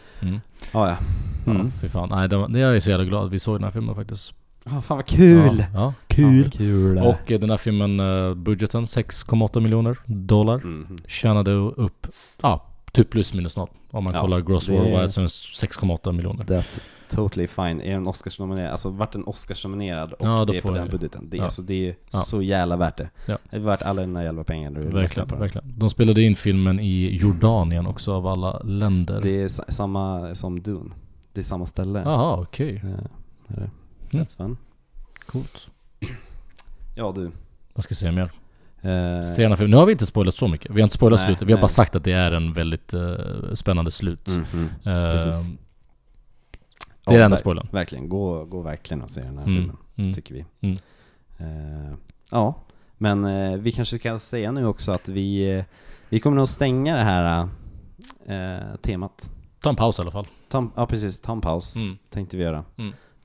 Fy fan. Nej, jag är så jävla glad att vi såg den här filmen faktiskt. Fan vad kul. Kul. Och den här filmen, budgeten $6,8 miljoner. Tjänade upp typ plus minus noll. Om man kollar gross worldwide, så är 6,8 miljoner. That's totally fine. Är en Oscarsnominerad, alltså vart en Oscarsnominerad och det är på den budgeten. Det är så jävla värt det. Det är värt alla dina jävla pengar. Verkligen. De spelade in filmen i Jordanien också, av alla länder. Det är samma som Dune. Det är samma ställe. Jaha, okej. That's fun. Coolt. Ja, du. Vad ska jag säga mer? Se gärna film. Nu har vi inte spoilat så mycket. Vi har inte spoilat slutet. Vi har nej. bara sagt att det är en väldigt spännande slut. Precis. Det är den enda spoilern. Verkligen, gå verkligen och se den här filmen, tycker vi. Ja, men vi kanske ska säga nu också att vi kommer nog stänga det här temat. Ta en paus i alla fall. Ja, precis, ta en paus tänkte vi göra.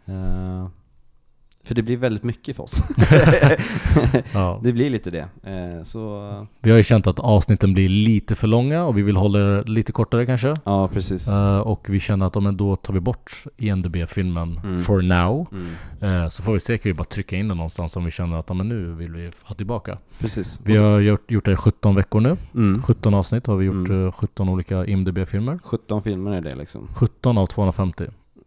För det blir väldigt mycket för oss. Ja. Det blir lite det. Så... Vi har ju känt att avsnitten blir lite för långa och vi vill hålla det lite kortare kanske. Ja, precis. Och vi känner att då tar vi bort IMDb-filmen for now. Så får vi se, kan vi bara trycka in den någonstans om vi känner att men nu vill vi ha tillbaka. Precis. Vi har gjort det i 17 veckor nu. 17 avsnitt har vi gjort 17 olika IMDb-filmer. 17 filmer är det liksom. 17 av 250.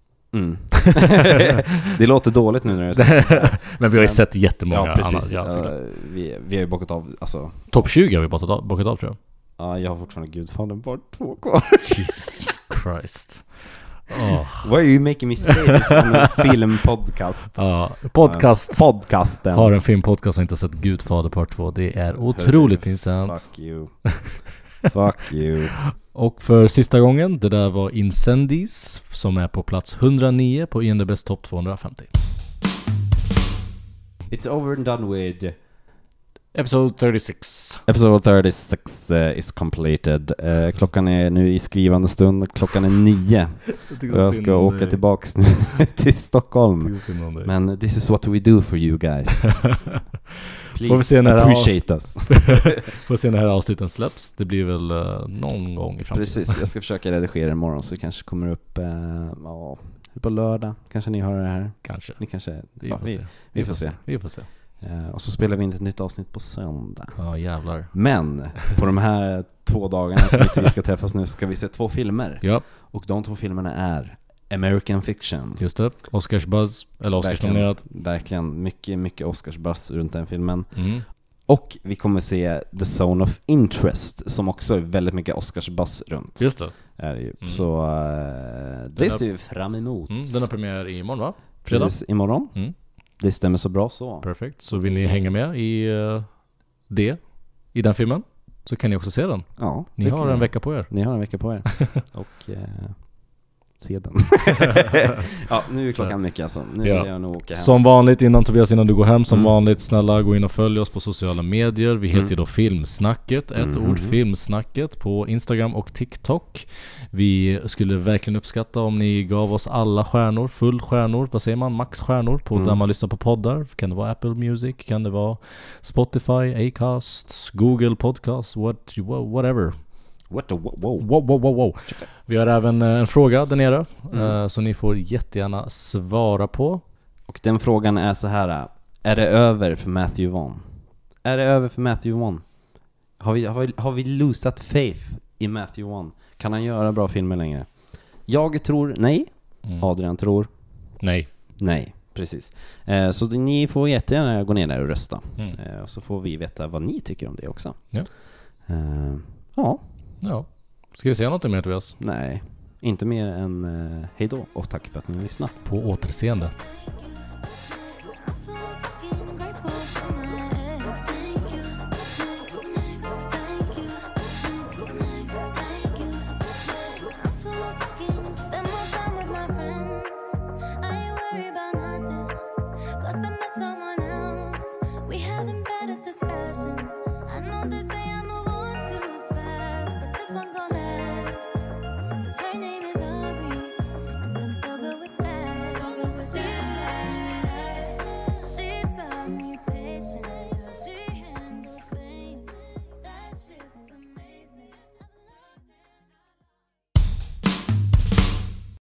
Det låter dåligt nu när det är men vi har ju sett jättemånga. Ja, precis. Andra, vi har ju bockat av, alltså. Topp 20 har vi bockat av, tror jag. Ja, jag har fortfarande Gudfadern part 2 kvar. Jesus Christ. Why are you making me say this on a filmpodcast? Podcasten har en filmpodcast och inte sett Gudfader part 2. Det är otroligt pinsamt. Fuck you. Och för sista gången, det där var Incendies som är på plats 109 på IMDb's topp 250. It's over and done with. Episode 36. Episode 36 is completed. Klockan är nu i skrivande stund. Klockan är 9. Och jag ska åka tillbaks till Stockholm. Men this is what we do for you guys. Får vi se när appreciate us. Får se när det här avsnitten släpps. Det blir väl någon gång i framtiden. Precis, jag ska försöka redigera imorgon så det kanske kommer upp på lördag. Kanske ni har det här. Kanske. Ni kanske. Vi får se. Vi får se. Och så spelar vi in ett nytt avsnitt på söndag. Ja, jävlar. Men på de här 2 dagarna som vi ska träffas nu ska vi se 2 filmer. Ja. Och de 2 filmerna är American Fiction. Just det. Oscars buzz. Eller Oscars nominerat. Verkligen mycket Oscars buzz runt den filmen. Och vi kommer se The Zone of Interest som också är väldigt mycket Oscars buzz runt. Just det. Är det ju. Så det ser vi fram emot. Den har premiär imorgon, va? Fredag? Precis, imorgon. Det stämmer så bra så. Perfekt. Så vill ni hänga med i den filmen så kan ni också se den. Ja, Ni har en vecka på er. Ni har en vecka på er. Och se den. Ja, nu är klockan mycket alltså. Nu vill jag nog åka hem. Som vanligt innan du går hem, som vanligt, snälla gå in och följ oss på sociala medier. Vi heter ju då Filmsnacket, ett ord, Filmsnacket, på Instagram och TikTok. Vi skulle verkligen uppskatta om ni gav oss alla stjärnor, full stjärnor, vad säger man, max stjärnor på där man lyssnar på poddar. Kan det vara Apple Music, kan det vara Spotify, Acast, Google Podcast, whatever. Wow. Vi har även en fråga där nere så ni får jättegärna svara på. Och den frågan är så här: är det över för Matthew Vaughn? Är det över för Matthew Vaughn? Har vi losat faith i Matthew Vaughn? Kan han göra bra filmer längre? Jag tror nej. Adrian tror nej, precis. Så ni får jättegärna gå ner där och rösta. Och så får vi veta vad ni tycker om det också. Ja. Ska vi säga något mer, Tobias? Nej, inte mer än hej då och tack för att ni har lyssnat. På återseende.